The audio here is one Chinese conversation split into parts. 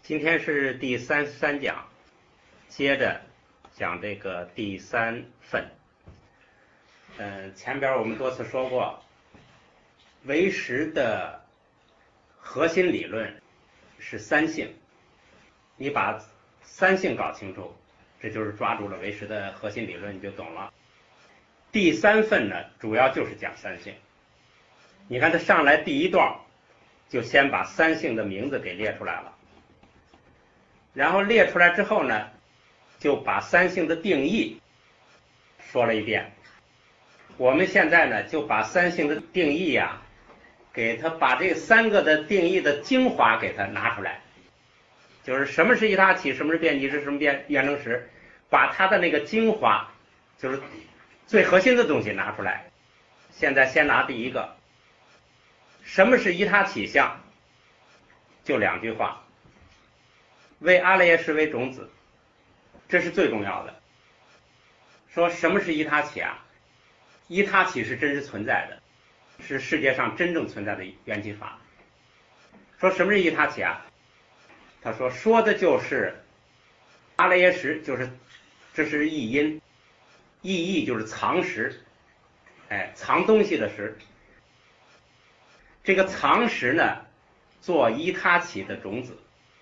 今天是第33讲，接着讲这个第三份。前边我们多次说过，唯识的核心理论是三性，你把三性搞清楚，这就是抓住了唯识的核心理论，你就懂了。第三份呢，主要就是讲三性。你看他上来第一段就先把三性的名字给列出来了，然后列出来之后呢，就把三性的定义说了一遍。我们现在呢，就把三性的定义给他把这三个的定义的精华给他拿出来，就是什么是一他起，什么是遍及识，什么辩证识，把他的那个精华，就是最核心的东西拿出来。现在先拿第一个，什么是一他起相？就两句话，为阿赖耶识为种子，这是最重要的。说什么是一他起啊？一他起是真实存在的，是世界上真正存在的缘起法。说什么是一他起啊？他说的就是阿赖耶识，就是这是意音，意就是藏识，藏东西的识。这个藏识呢，做一他起的种子。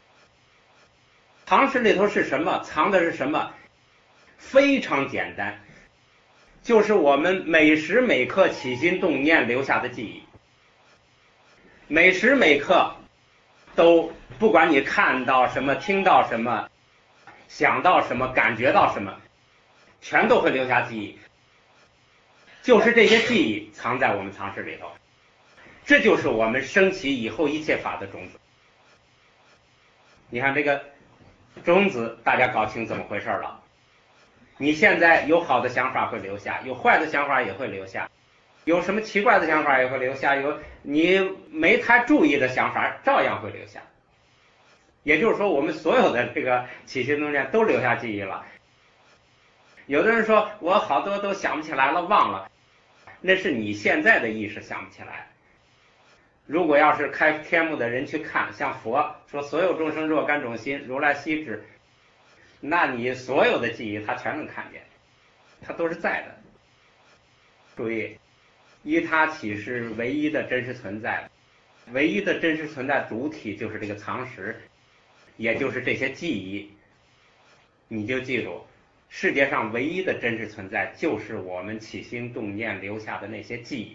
藏识里头是什么？藏的是什么？非常简单，就是我们每时每刻起心动念留下的记忆。每时每刻都，不管你看到什么，听到什么，想到什么，感觉到什么，全都会留下记忆。就是这些记忆藏在我们藏识里头，这就是我们升起以后一切法的种子。你看这个种子，大家搞清怎么回事了。你现在有好的想法会留下，有坏的想法也会留下，有什么奇怪的想法也会留下，有你没太注意的想法照样会留下。也就是说，我们所有的这个起心动念都留下记忆了。有的人说我好多都想不起来了，忘了，那是你现在的意识想不起来。如果要是开天目的人去看，像佛说所有众生若干种心，如来悉知，那你所有的记忆他全能看见，他都是在的。注意，一他起是唯一的真实存在，唯一的真实存在主体就是这个藏识，也就是这些记忆。你就记住，世界上唯一的真实存在就是我们起心动念留下的那些记忆。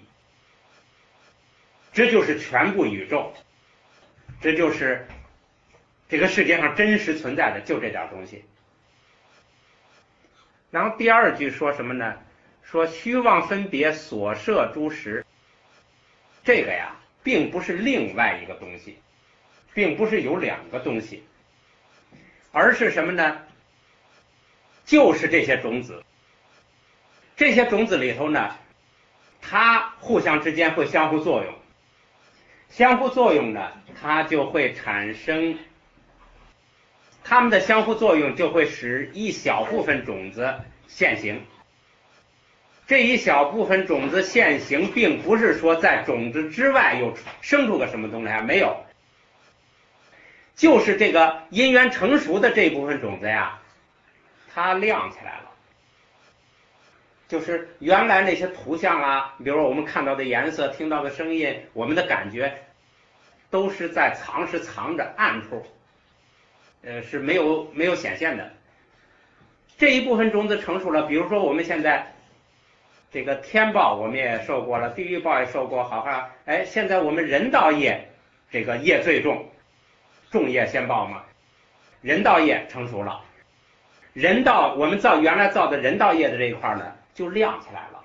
这就是全部宇宙，这就是这个世界上真实存在的就这点东西。然后第二句说什么呢？说虚妄分别所摄诸识，这个并不是另外一个东西，并不是有两个东西，而是什么呢？就是这些种子。这些种子里头呢，它互相之间会相互作用，相互作用呢，它就会产生，它们的相互作用就会使一小部分种子现行。这一小部分种子现行，并不是说在种子之外又生出个什么东西来，没有，就是这个因缘成熟的这部分种子它亮起来了。就是原来那些图像比如说我们看到的颜色，听到的声音，我们的感觉都是在藏着暗处，是没有显现的。这一部分种子成熟了，比如说我们现在这个天报我们也受过了，地狱报也受过，好像现在我们人道业这个业最重，重业先报嘛，人道业成熟了，人道我们原来造的人道业的这一块呢，就亮起来了。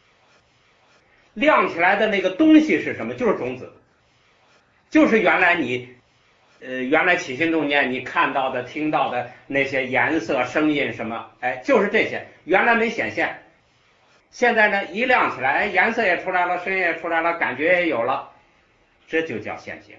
亮起来的那个东西是什么？就是种子，就是原来你原来起心动念你看到的听到的那些颜色声音什么，就是这些原来没显现，现在呢一亮起来，颜色也出来了，声音也出来了，感觉也有了，这就叫现行。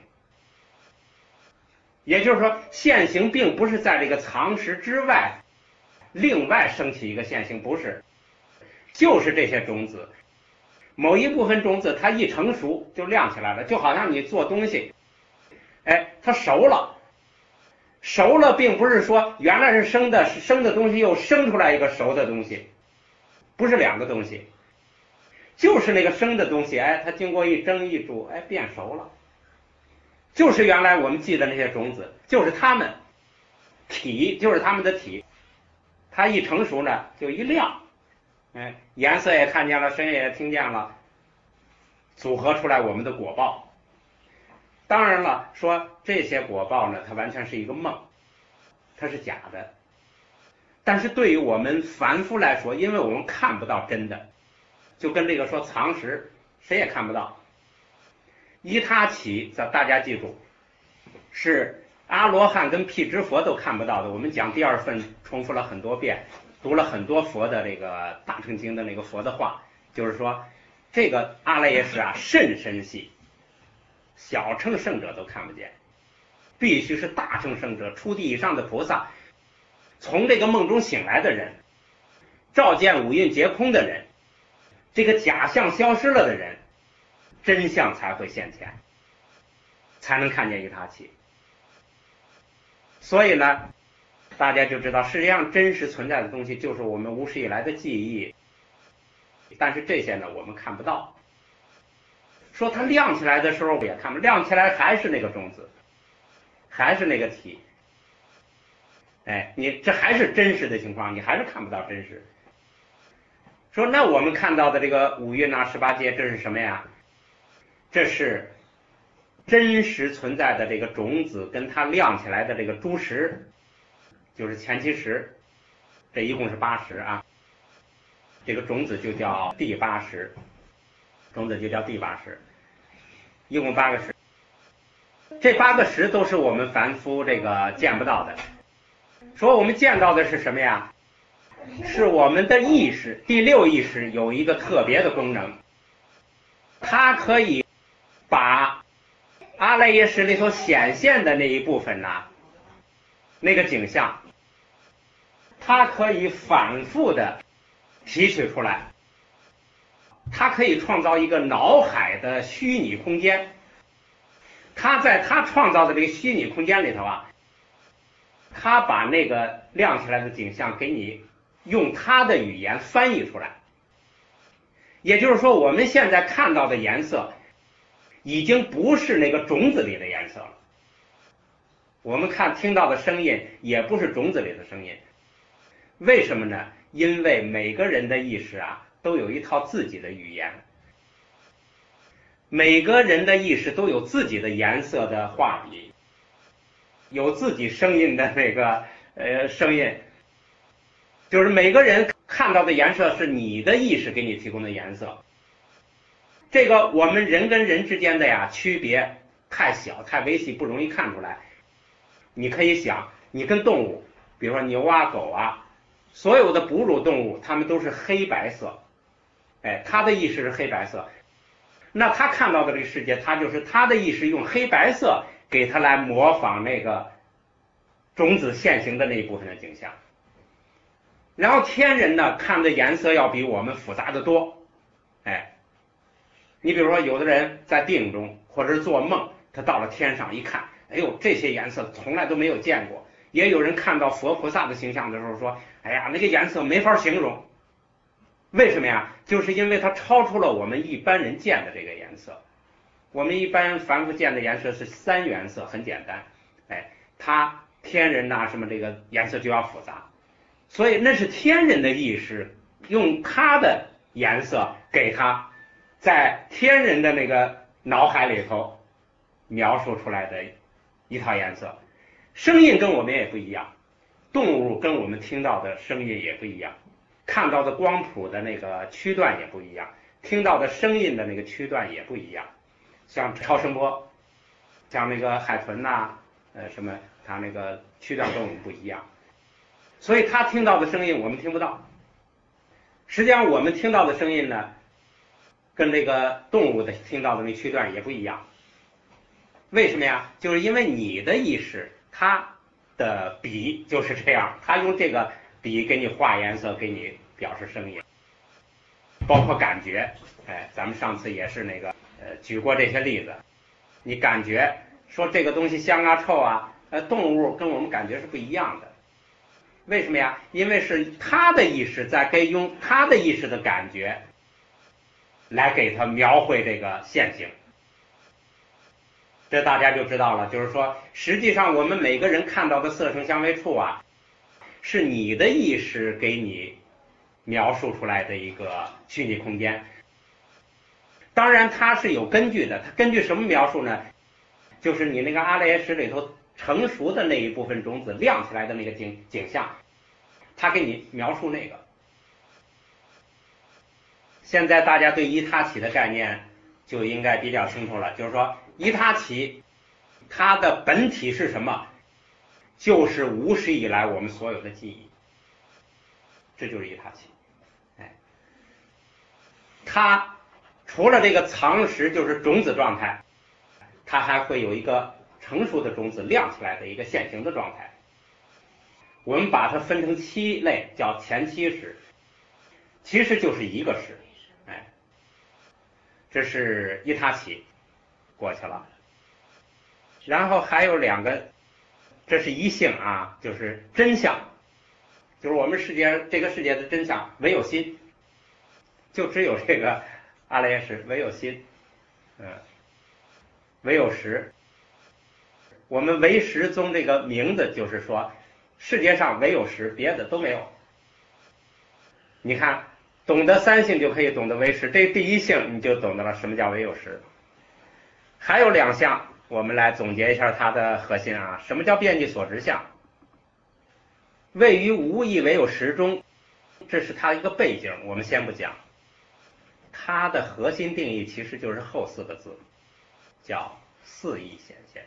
也就是说，现行并不是在这个藏识之外另外升起一个现行，不是，就是这些种子，某一部分种子它一成熟就亮起来了，就好像你做东西它熟了， 熟了并不是说原来是生的，生的东西又生出来一个熟的东西，不是两个东西，就是那个生的东西，哎，它经过一蒸一煮，哎，变熟了，就是原来我们记的那些种子，就是它们体，就是它们的体，它一成熟呢就一亮，哎，颜色也看见了，声音也听见了，组合出来我们的果报。当然了，说这些果报呢，它完全是一个梦，它是假的。但是对于我们凡夫来说，因为我们看不到真的，就跟这个说常识，谁也看不到。依他起，大家记住，是阿罗汉跟辟支佛都看不到的。我们讲第二份重复了很多遍，读了很多佛的这个大乘经的那个佛的话，就是说这个阿赖耶识啊，甚深细，小乘圣者都看不见，必须是大乘圣者，初地以上的菩萨，从这个梦中醒来的人，照见五蕴皆空的人，这个假象消失了的人，真相才会现前，才能看见一他起。所以呢，大家就知道世界上真实存在的东西就是我们无始以来的记忆，但是这些呢我们看不到。说它亮起来的时候也看不，亮起来还是那个种子，还是那个体，哎，你这还是真实的情况，你还是看不到真实。说那我们看到的这个五蕴啊18界，这是什么呀？这是真实存在的这个种子跟它亮起来的这个诸识，就是前七识，这一共是8识啊，这个种子就叫第8识，种子就叫第8识，一共8个识，这8个识都是我们凡夫这个见不到的。说我们见到的是什么呀？是我们的意识，第6意识有一个特别的功能，它可以把阿赖耶识里头显现的那一部分呢，那个景象，它可以反复的提取出来，它可以创造一个脑海的虚拟空间。它在它创造的这个虚拟空间里头啊，它把那个亮起来的景象给你用它的语言翻译出来。也就是说，我们现在看到的颜色已经不是那个种子里的颜色了，我们听到的声音也不是种子里的声音。为什么呢？因为每个人的意识啊都有一套自己的语言，每个人的意识都有自己的颜色的画笔，有自己声音的那个声音，就是每个人看到的颜色是你的意识给你提供的颜色。这个我们人跟人之间的呀区别太小太微细，不容易看出来。你可以想，你跟动物，比如说牛啊狗啊，所有的哺乳动物它们都是黑白色，哎，它的意识是黑白色，那他看到的这个世界，他就是他的意识用黑白色给他来模仿那个种子现行的那一部分的景象。然后天人呢看的颜色要比我们复杂的多，哎，你比如说有的人在定中或者是做梦，他到了天上一看，哎呦，这些颜色从来都没有见过。也有人看到佛菩萨的形象的时候说，哎呀，那个颜色没法形容。为什么呀？就是因为它超出了我们一般人见的这个颜色。我们一般凡夫见的颜色是3原色，很简单，哎，他天人呐什么这个颜色就要复杂，所以那是天人的意识用他的颜色给他在天人的那个脑海里头描述出来的一套颜色。声音跟我们也不一样，动物跟我们听到的声音也不一样，看到的光谱的那个区段也不一样，听到的声音的那个区段也不一样。像超声波，像那个海豚呐，什么，它那个区段跟我们不一样，所以他听到的声音我们听不到。实际上我们听到的声音呢，跟这个动物的听到的那区段也不一样。为什么呀？就是因为你的意识，它的笔就是这样，它用这个笔给你画颜色，给你表示声音，包括感觉。哎，咱们上次也是那个举过这些例子。你感觉说这个东西香啊臭啊， 动物跟我们感觉是不一样的。为什么呀？因为是他的意识在用他的意识的感觉来给他描绘这个现形。这大家就知道了，就是说实际上我们每个人看到的色声香味触啊，是你的意识给你描述出来的一个虚拟空间。当然它是有根据的，它根据什么描述呢？就是你那个阿赖耶识里头成熟的那一部分种子亮起来的那个景象，它给你描述那个。现在大家对依他起的概念就应该比较清楚了，就是说依他起它的本体是什么？就是无始以来我们所有的记忆，这就是依他起。它除了这个藏识就是种子状态，它还会有一个成熟的种子亮起来的一个现行的状态。我们把它分成7类，叫前期识，其实就是一个识。这是依他起过去了。然后还有2个，这是一性啊，就是真相，就是我们这个世界的真相，唯有心，就只有这个阿赖耶识，唯有心，唯有识。我们唯识宗这个名字就是说，世界上唯有识，别的都没有。你看，懂得3性就可以懂得唯识，这第一性你就懂得了什么叫唯有识。还有2项，我们来总结一下它的核心啊。什么叫遍计所执相？位于无意唯有识中，这是它一个背景，我们先不讲。它的核心定义其实就是后4个字，叫4意显现。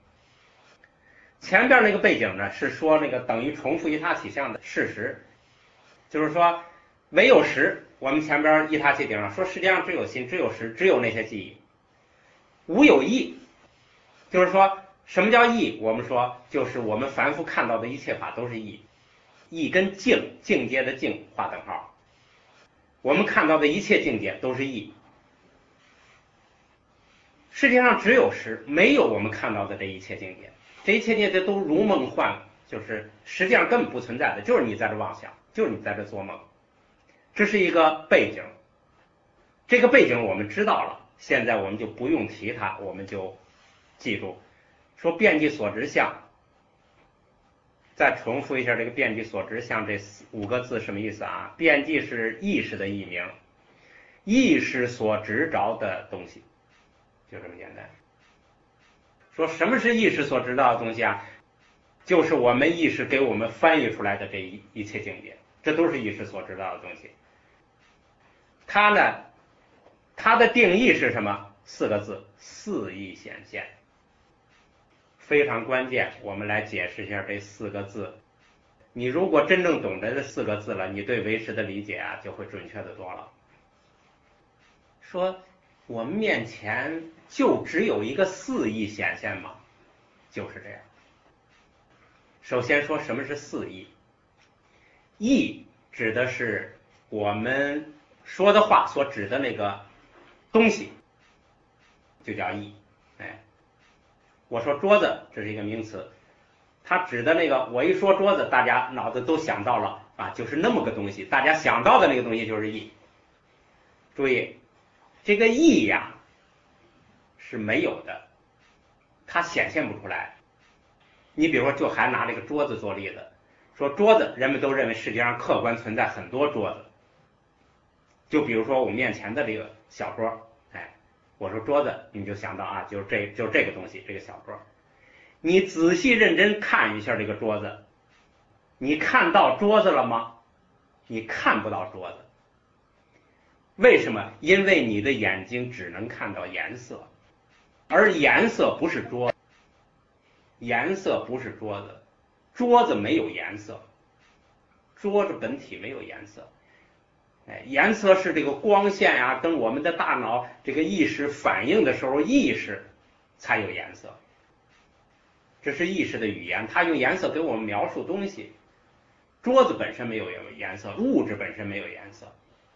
前边那个背景呢，是说那个等于重复依他起相的事实，就是说唯有识，我们前边依他起顶上说世界上只有心，只有识，只有那些记忆。无有意，就是说什么叫意？我们说就是我们凡夫看到的一切法都是意，意跟境界的境划等号，我们看到的一切境界都是意。世界上只有识，没有我们看到的这一切境界，这一切境界都如梦幻，就是实际上根本不存在的，就是你在这妄想，就是你在这做梦。这是一个背景，这个背景我们知道了，现在我们就不用提它，我们就记住说遍计所执相。再重复一下这个遍计所执相这5个字什么意思啊？遍计是意识的译名，意识所执着的东西，就这么简单。说什么是意识所知道的东西啊？就是我们意识给我们翻译出来的这一切境界，这都是意识所知道的东西。它呢，它的定义是什么？4个字，4意显现。非常关键，我们来解释一下这4个字。你如果真正懂得这4个字了，你对唯识的理解啊就会准确的多了。说我们面前就只有一个4意显现吗？就是这样。首先说什么是4意？意指的是我们说的话所指的那个东西，就叫意。我说桌子，这是一个名词，它指的那个，我一说桌子，大家脑子都想到了啊，就是那么个东西，大家想到的那个东西就是意。注意，这个意呀是没有的，它显现不出来。你比如说，就还拿这个桌子做例子，说桌子，人们都认为世界上客观存在很多桌子。就比如说我面前的这个小桌，我说桌子，你就想到啊，就是这个东西，这个小桌。你仔细认真看一下这个桌子，你看到桌子了吗？你看不到桌子。为什么？因为你的眼睛只能看到颜色，而颜色不是桌子，颜色不是桌子，桌子没有颜色，桌子本体没有颜色。颜色是这个光线呀，跟我们的大脑这个意识反应的时候，意识才有颜色。这是意识的语言，它用颜色给我们描述东西。桌子本身没有颜色，物质本身没有颜色。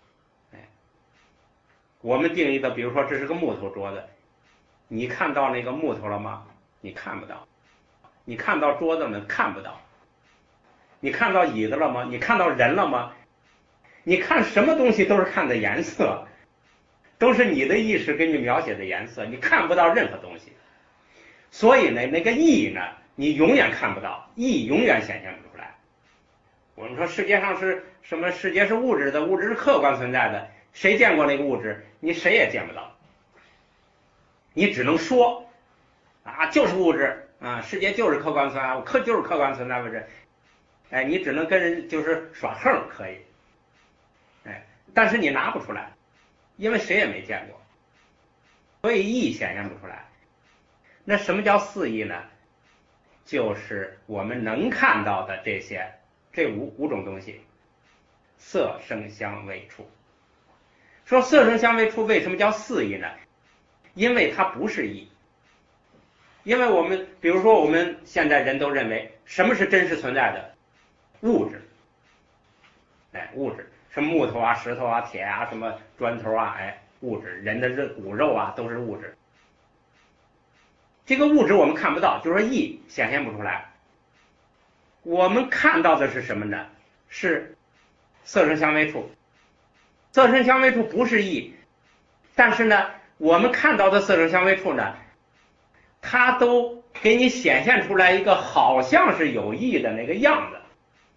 我们定义的，比如说这是个木头桌子，你看到那个木头了吗？你看不到。 你看到桌子吗？看不到。你看到椅子了吗？你看到人了吗？你看什么东西都是看的颜色，都是你的意识给你描写的颜色，你看不到任何东西。所以呢，那个意呢，你永远看不到，意永远显现不出来。我们说世界上是什么？世界是物质的，物质是客观存在的。谁见过那个物质？你谁也见不到。你只能说啊，就是物质啊，世界就是客观存在，就是客观存在物质。哎，你只能跟人就是耍横可以，哎，但是你拿不出来，因为谁也没见过，所以意显现不出来。那什么叫四意呢？就是我们能看到的这五种东西，色声香味触。说色声香味触为什么叫四意呢？因为它不是意。因为我们比如说我们现在人都认为什么是真实存在的？物质，哎，物质，什么木头啊、石头啊、铁啊、什么砖头啊，哎，物质，人的骨肉啊都是物质。这个物质我们看不到，就是说意显现不出来。我们看到的是什么呢？是色声香味触。色声香味触不是意，但是呢，我们看到的色声香味触呢，它都给你显现出来一个好像是有意的那个样子。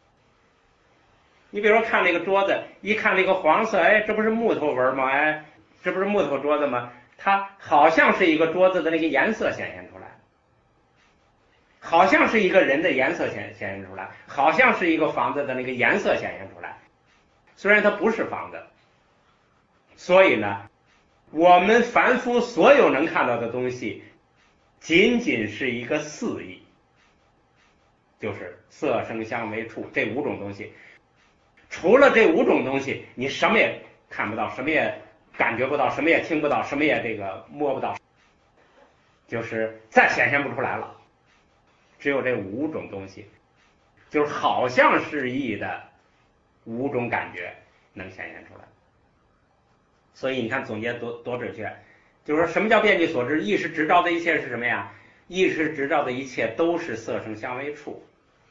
你比如说看那个桌子，一看那个黄色，哎，这不是木头纹吗？哎，这不是木头桌子吗？它好像是一个桌子的那个颜色显现出来，好像是一个人的颜色显现出来，好像是一个房子的那个颜色显现出来，虽然它不是房子。所以呢，我们凡夫所有能看到的东西，仅仅是一个四意，就是色声香味触这五种东西。除了这五种东西，你什么也看不到，什么也感觉不到，什么也听不到，什么也这个摸不到，就是再显现不出来了。只有这五种东西，就是好像是意的五种感觉能显现出来。所以你看总结多准确，就是说什么叫遍计所知？意识执照的一切是什么呀？意识执照的一切都是色声香味触，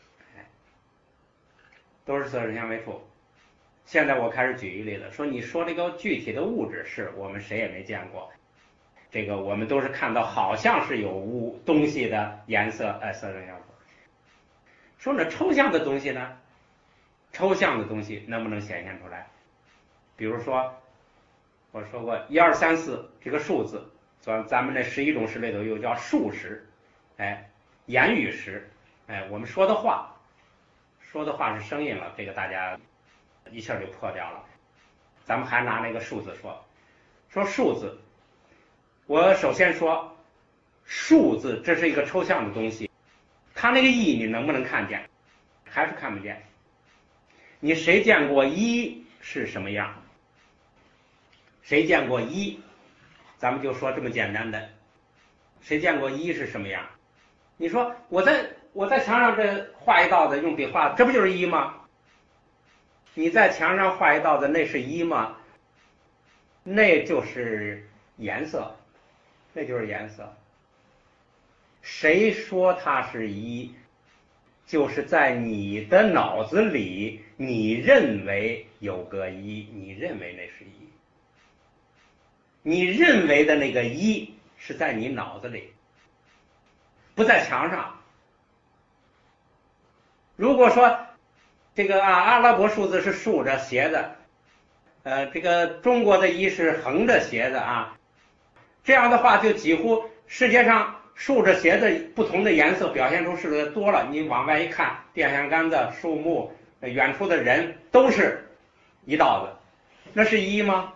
都是色声香味触。现在我开始举一个例子，说你说这个具体的物质是我们谁也没见过，这个我们都是看到好像是有东西的颜色，色声香味触。说那抽象的东西呢？抽象的东西能不能显现出来？比如说我说过1、2、3、4这个数字，咱们那11种识里头又叫数识，哎，言语识，哎，我们说的话是声音了，这个大家一下就破掉了。咱们还拿那个数字说数字，我首先说数字这是一个抽象的东西，它那个意你能不能看见？还是看不见。你谁见过一是什么样？谁见过一？咱们就说这么简单的，谁见过一是什么样？你说我在墙上这画一道子，用笔画，这不就是一吗？你在墙上画一道子，那是一吗？那就是颜色，那就是颜色。谁说它是一？就是在你的脑子里，你认为有个一，你认为那是一，你认为的那个一是在你脑子里，不在墙上。如果说这个阿拉伯数字是竖着斜的，这个中国的一是横着斜的啊，这样的话就几乎世界上竖着斜的不同的颜色表现出是的多了。你往外一看，电线杆子、树木、远处的人都是一道子，那是一吗？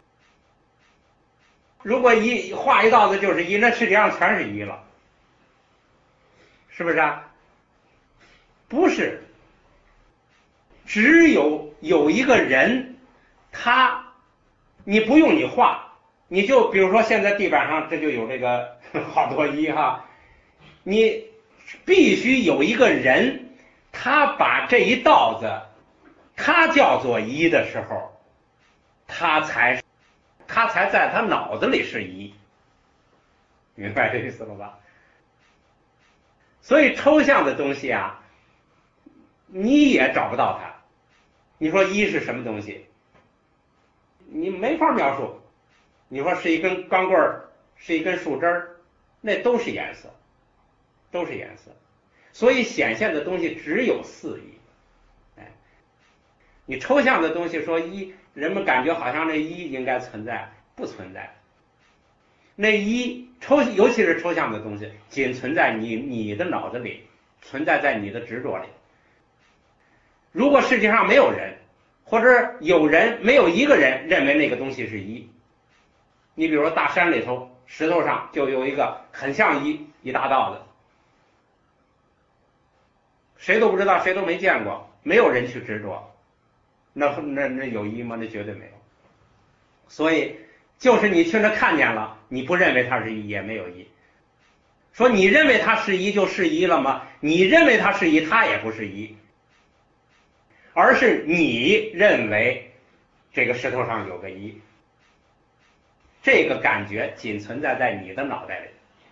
如果画一道子就是一，那世界上全是一了，是不是啊？不是，只有一个人，你不用你画，你就比如说现在地板上这就有这个好多一哈，你必须有一个人，他把这一道子他叫做一的时候，他才在他脑子里是一，明白这意思了吧？ 所以抽象的东西啊，你也找不到它。你说一是什么东西，你没法描述。你说是一根钢棍儿，是一根树枝儿，那都是颜色，都是颜色。所以显现的东西只有四义。你抽象的东西说一，人们感觉好像这一应该存在，不存在。那一尤其是抽象的东西，仅存在你的脑子里，存在在你的执着里。如果世界上没有人，或者有人没有一个人认为那个东西是一，你比如说大山里头石头上就有一个很像一大道的，谁都不知道，谁都没见过，没有人去执着。那有一吗？那绝对没有。所以就是你去那看见了，你不认为它是一，也没有一。说你认为它是一就是一了吗？你认为它是一，它也不是一，而是你认为这个石头上有个一，这个感觉仅存在在你的脑袋里。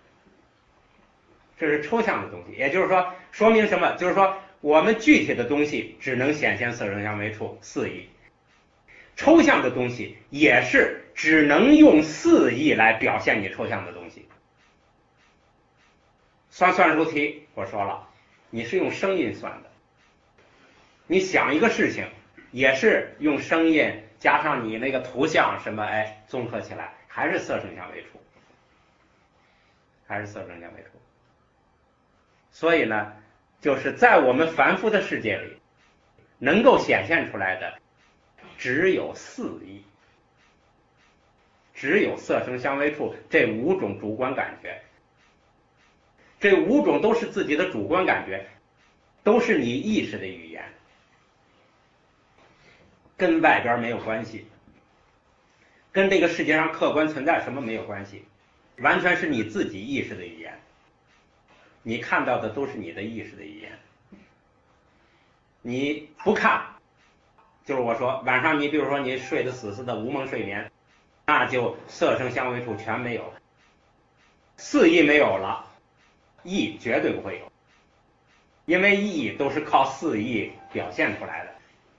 这是抽象的东西，也就是说说明什么？就是说我们具体的东西只能显现色声香味触四义，抽象的东西也是只能用四义来表现你抽象的东西。算术题我说了，你是用声音算的，你想一个事情也是用声音加上你那个图像什么，综合起来还是色声香味触，还是色声香味触。所以呢，就是在我们凡夫的世界里，能够显现出来的只有四义，只有色声香味触这五种主观感觉。这五种都是自己的主观感觉，都是你意识的语言，跟外边没有关系，跟这个世界上客观存在什么没有关系，完全是你自己意识的语言。你看到的都是你的意识的语言。你不看，就是我说晚上你比如说你睡得死死的无梦睡眠，那就色声香味触全没有了，四义没有了，义绝对不会有，因为义都是靠四义表现出来的。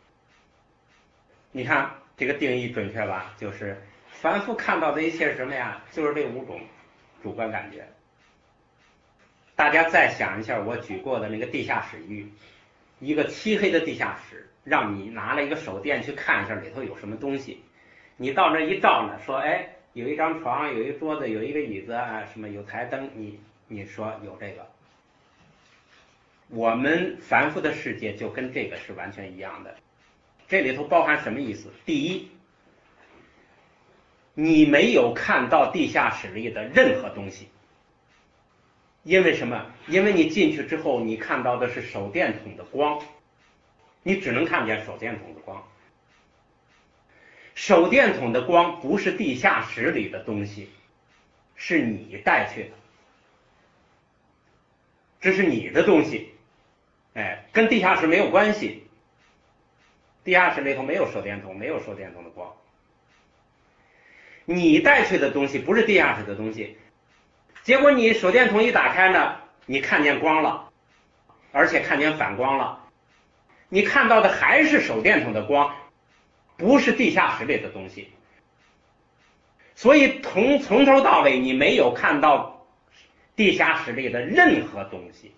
你看这个定义准确吧？就是凡夫看到的一切是什么呀？就是这五种主观感觉。大家再想一下我举过的那个地下室域，一个漆黑的地下室，让你拿了一个手电去看一下里头有什么东西，你到那一照呢，说有一张床，有一桌子，有一个椅子啊，什么有台灯，你说有这个。我们凡夫的世界就跟这个是完全一样的。这里头包含什么意思？第一，你没有看到地下室里的任何东西。因为什么？因为你进去之后，你看到的是手电筒的光，你只能看见手电筒的光。手电筒的光不是地下室里的东西，是你带去的，这是你的东西，跟地下室没有关系。地下室里头没有手电筒，没有手电筒的光。你带去的东西不是地下室的东西。结果你手电筒一打开呢，你看见光了，而且看见反光了，你看到的还是手电筒的光，不是地下室里的东西。所以从头到尾你没有看到地下室里的任何东西。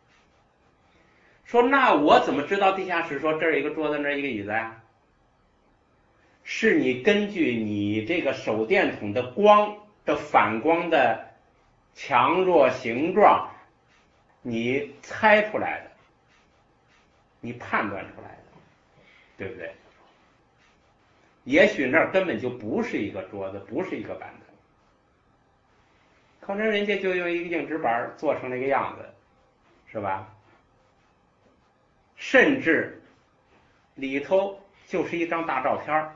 说那我怎么知道地下室？说这儿有一个桌子，那儿一个椅子呀？是你根据你这个手电筒的光的反光的强弱形状，你猜出来的，你判断出来的，对不对？也许那儿根本就不是一个桌子，不是一个板凳，可能人家就用一个硬纸板做成那个样子，是吧？甚至里头就是一张大照片，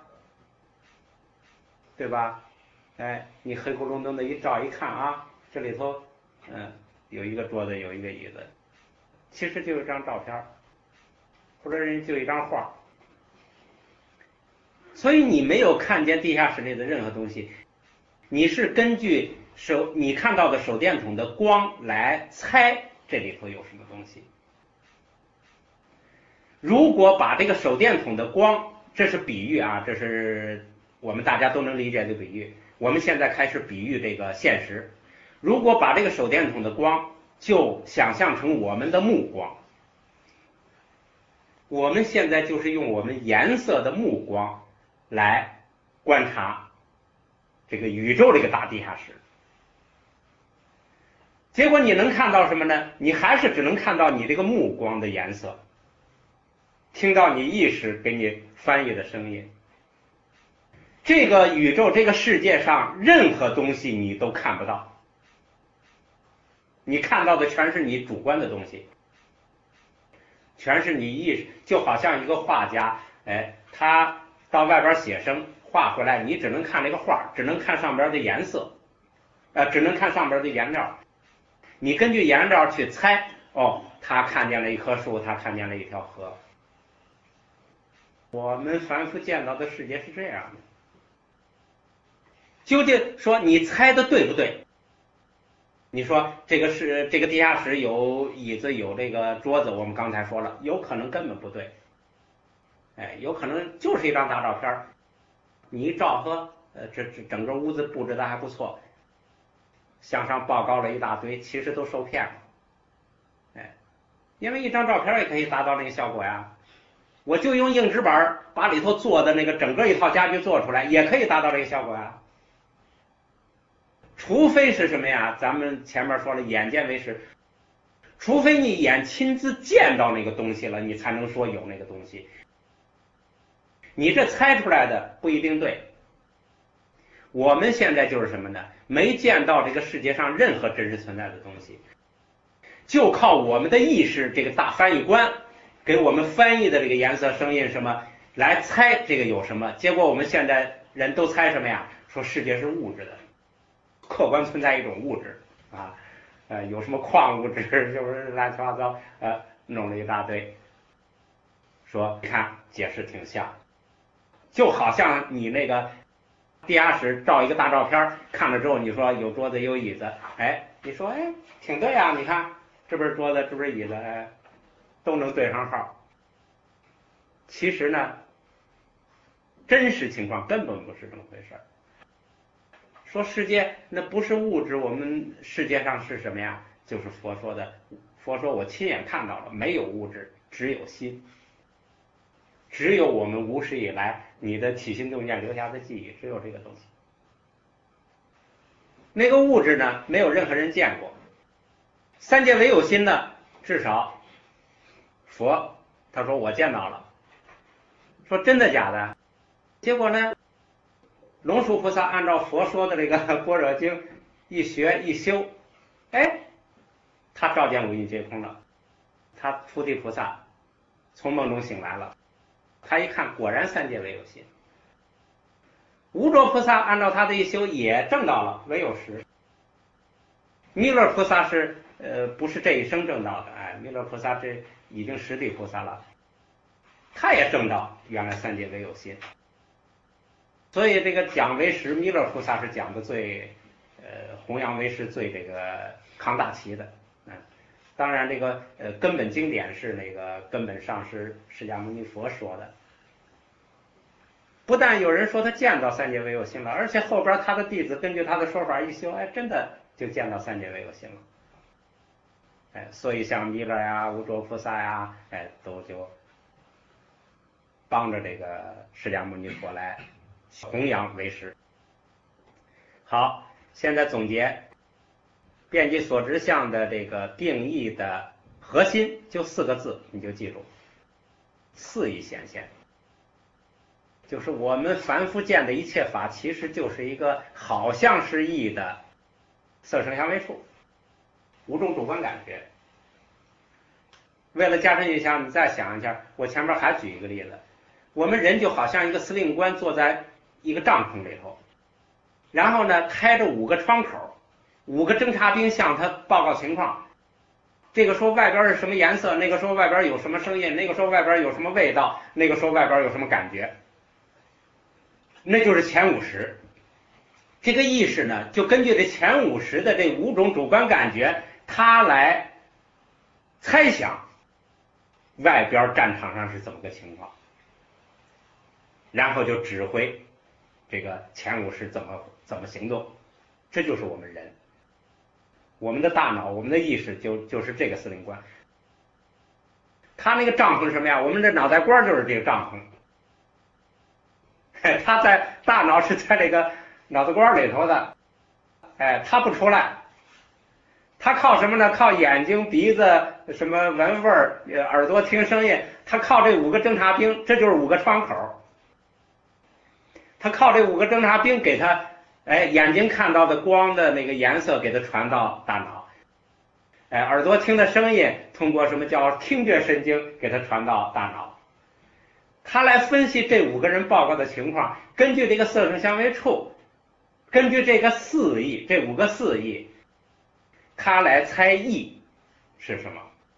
对吧？你黑咕隆咚的一照一看啊，这里头有一个桌子，有一个椅子，其实就一张照片，或者人就一张画。所以你没有看见地下室里的任何东西，你是根据你看到的手电筒的光来猜这里头有什么东西。如果把这个手电筒的光，这是比喻啊，这是我们大家都能理解的比喻。我们现在开始比喻这个现实。如果把这个手电筒的光就想象成我们的目光，我们现在就是用我们颜色的目光来观察这个宇宙这个大地下室。结果你能看到什么呢？你还是只能看到你这个目光的颜色，听到你意识给你翻译的声音。这个宇宙这个世界上任何东西你都看不到，你看到的全是你主观的东西，全是你意识。就好像一个画家，他到外边写生画回来，你只能看这个画，只能看上边的颜色，只能看上边的颜料，你根据颜料去猜，他看见了一棵树，他看见了一条河。我们凡夫见到的世界是这样的。究竟说你猜的对不对？你说这个地下室有椅子有这个桌子，我们刚才说了，有可能根本不对，有可能就是一张大照片，你一照这整个屋子布置的还不错，向上报高了一大堆，其实都受骗了，因为一张照片也可以达到那个效果呀。我就用硬纸板把里头做的那个整个一套家具做出来，也可以达到这个效果呀。除非是什么呀？咱们前面说了，眼见为实，除非你眼亲自见到那个东西了，你才能说有那个东西。你这猜出来的不一定对。我们现在就是什么呢？没见到这个世界上任何真实存在的东西，就靠我们的意识这个大翻译官给我们翻译的这个颜色声音什么来猜这个有什么。结果我们现在人都猜什么呀？说世界是物质的，客观存在一种物质啊，有什么矿物质，就是乱七八糟，弄了一大堆，说你看解释挺像，就好像你那个地下室照一个大照片，看了之后你说有桌子有椅子，你说挺对啊，你看这不是桌子这不是椅子，都能对上号。其实呢，真实情况根本不是这么回事。说世界那不是物质，我们世界上是什么呀？就是佛说的，佛说我亲眼看到了，没有物质，只有心，只有我们无始以来你的起心动念留下的记忆，只有这个东西。那个物质呢，没有任何人见过。三界唯有心呢，至少佛他说我见到了。说真的假的？结果呢，龙树菩萨按照佛说的这个《般若经》一学一修，他照见五蕴皆空了。他菩提菩萨从梦中醒来了，他一看果然三界唯有心。无着菩萨按照他的一修也证到了唯有实。弥勒菩萨是不是这一生证到的？弥勒菩萨这已经实地菩萨了，他也证到原来三界唯有心。所以这个讲唯识，弥勒菩萨是讲的最弘扬唯识最这个扛大旗的。当然这个根本经典是那个根本上师释迦牟尼佛说的。不但有人说他见到三界唯有心了，而且后边他的弟子根据他的说法一修，真的就见到三界唯有心了。所以像弥勒呀、无着菩萨呀，都就帮着这个释迦牟尼佛来弘扬唯识。好，现在总结遍计所知相的这个定义的核心就4个字，你就记住：四义显现。就是我们凡夫见的一切法，其实就是一个好像是义的色声香味触五种主观感觉。为了加深印象，你再想一下，我前面还举一个例子，我们人就好像一个司令官坐在一个帐篷里头，然后呢开着5个窗口，5个侦察兵向他报告情况。这个说外边是什么颜色，那个说外边有什么声音，那个说外边有什么味道，那个说外边有什么感觉。那就是前50。这个意识呢，就根据这前50的这5种主观感觉，它来猜想外边战场上是怎么个情况，然后就指挥这个前五师怎么行动。这就是我们人，我们的大脑，我们的意识就是这个司令官。他那个帐篷是什么呀？我们的脑袋瓜就是这个帐篷，他在大脑是在这个脑袋瓜里头的，他不出来，他靠什么呢？靠眼睛、鼻子、什么闻味儿、耳朵听声音，他靠这5个侦察兵，这就是5个窗口。他靠这5个侦察兵给他，眼睛看到的光的那个颜色给他传到大脑，耳朵听的声音通过什么叫听觉神经给他传到大脑。他来分析这5个人报告的情况，根据这个色声香味触，根据这个4意，这5个4意，他来猜意是什么，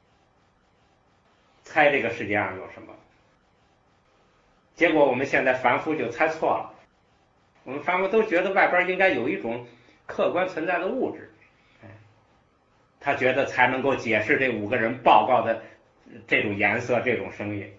猜这个世界上有什么。结果我们现在凡夫就猜错了，我们凡夫都觉得外边应该有一种客观存在的物质，他觉得才能够解释这5个人报告的这种颜色、这种声音。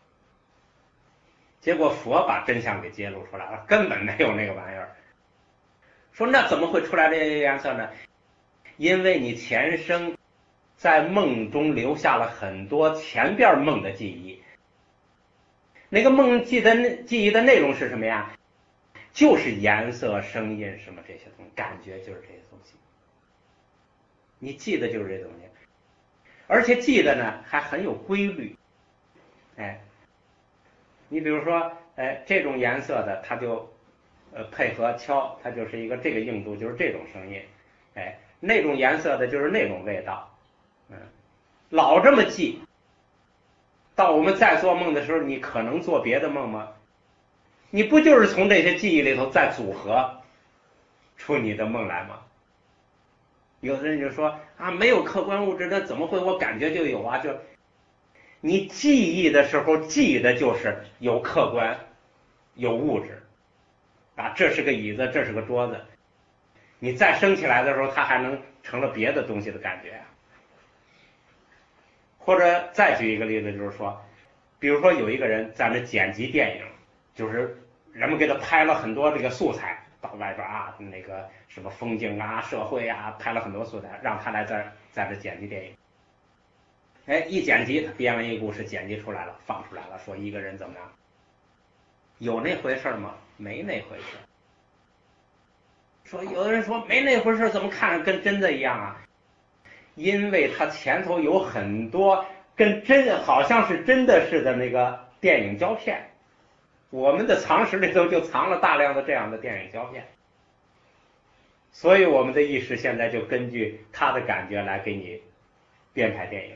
结果佛把真相给揭露出来了，根本没有那个玩意儿。说那怎么会出来这些颜色呢？因为你前生在梦中留下了很多前边梦的记忆，那个梦记忆的内容是什么呀？就是颜色、声音什么这些东西，感觉就是这些东西，你记得就是这东西，而且记得呢还很有规律。你比如说，这种颜色的，它就配合敲，它就是一个这个硬度，就是这种声音。那种颜色的就是那种味道。老这么记，到我们再做梦的时候，你可能做别的梦吗？你不就是从这些记忆里头再组合出你的梦来吗？有的人就说啊，没有客观物质，那怎么会我感觉就有啊？就你记忆的时候记的就是有客观有物质啊，这是个椅子，这是个桌子，你再升起来的时候它还能成了别的东西的感觉。或者再举一个例子，就是说比如说有一个人在那剪辑电影，就是人们给他拍了很多这个素材，到外边啊那个什么风景啊社会啊，拍了很多素材让他来在这剪辑电影。一剪辑，他编完一个故事，剪辑出来了，放出来了，说一个人怎么样？有那回事吗？没那回事。说有的人说没那回事，怎么看着跟真的一样啊？因为他前头有很多跟真好像是真的似的那个电影胶片，我们的常识里头就藏了大量的这样的电影胶片，所以我们的意识现在就根据他的感觉来给你编排电影。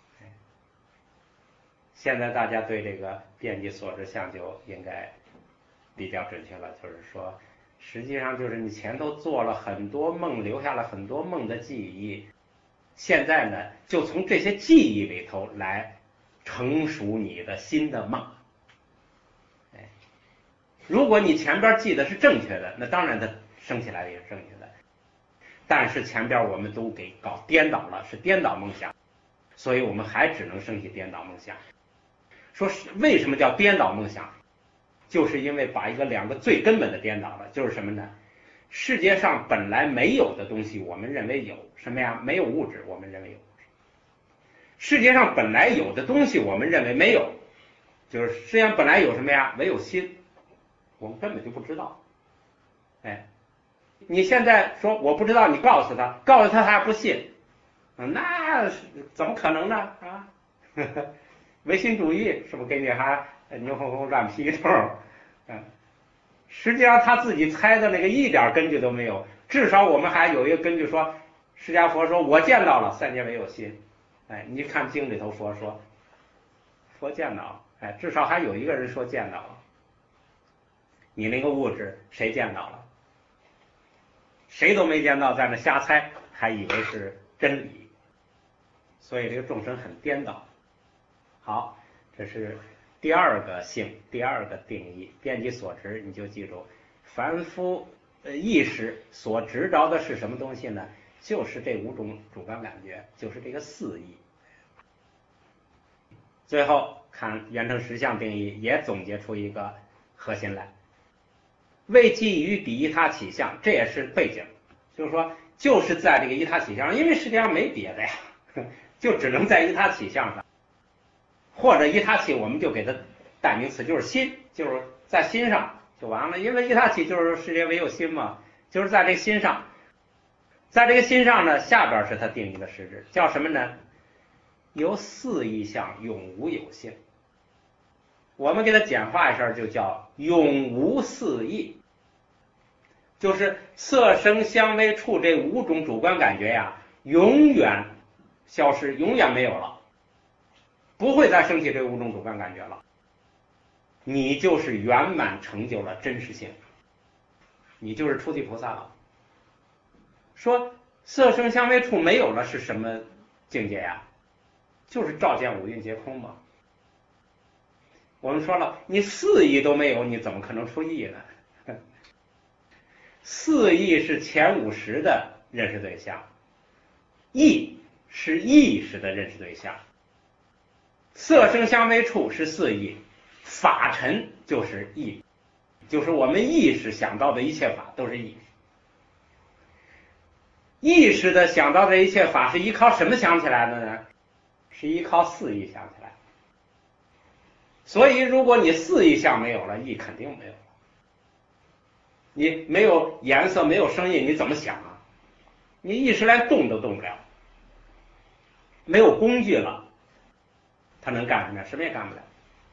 现在大家对这个遍计所知相就应该比较准确了，就是说实际上就是你前头做了很多梦，留下了很多梦的记忆，现在呢就从这些记忆里头来成熟你的新的梦。如果你前边记得是正确的，那当然它升起来也是正确的，但是前边我们都给搞颠倒了，是颠倒梦想，所以我们还只能升起颠倒梦想。说是为什么叫颠倒梦想，就是因为把2个最根本的颠倒了。就是什么呢？世界上本来没有的东西我们认为有，什么呀？没有物质我们认为有。世界上本来有的东西我们认为没有，就是世界上本来有什么呀？没有心，我们根本就不知道。你现在说我不知道，你告诉他他还不信，那怎么可能呢？啊唯心主义是不是给你还牛哄哄乱批一通？实际上他自己猜的那个一点根据都没有。至少我们还有一个根据说，释迦佛说我见到了3界唯有心。你看经里头佛说佛见到了，至少还有一个人说见到了。你那个物质谁见到了？谁都没见到，在那瞎猜，还以为是真理。所以这个众生很颠倒。好，这是第2个性，第2个定义。遍计所知，你就记住，凡夫意识所执着的是什么东西呢？就是这5种主观感觉，就是这个4意。 最后看圆成实相定义也总结出一个核心来，为基于彼一他起相，这也是背景，就是说就是在这个一他起相，因为世界上没别的呀，就只能在一他起相上，或者一他起我们就给它代名词就是心，就是在心上就完了，因为一他起就是世界唯有心嘛，就是在这个心上，在这个心上呢，下边是它定义的实质，叫什么呢？由四意象永无有性，我们给它简化一下，就叫永无四意，就是色声香味触这五种主观感觉呀，永远消失，永远没有了，不会再升起这五种主观感觉了，你就是圆满成就了真实性，你就是出离菩萨了。说色声香味触没有了是什么境界呀？就是照见五蕴皆空嘛。我们说了，你四意都没有，你怎么可能出意呢？四意是前50的认识对象，意是意识的认识对象，色声香味触是四意，法尘就是意，就是我们意识想到的一切法都是意。意识的想到的一切法是依靠什么想起来的呢？是依靠四意想起来。所以如果你四意象没有了，意肯定没有了。你没有颜色没有声音你怎么想啊？你意识连动都动不了，没有工具了，它能干什么？什么也干不了。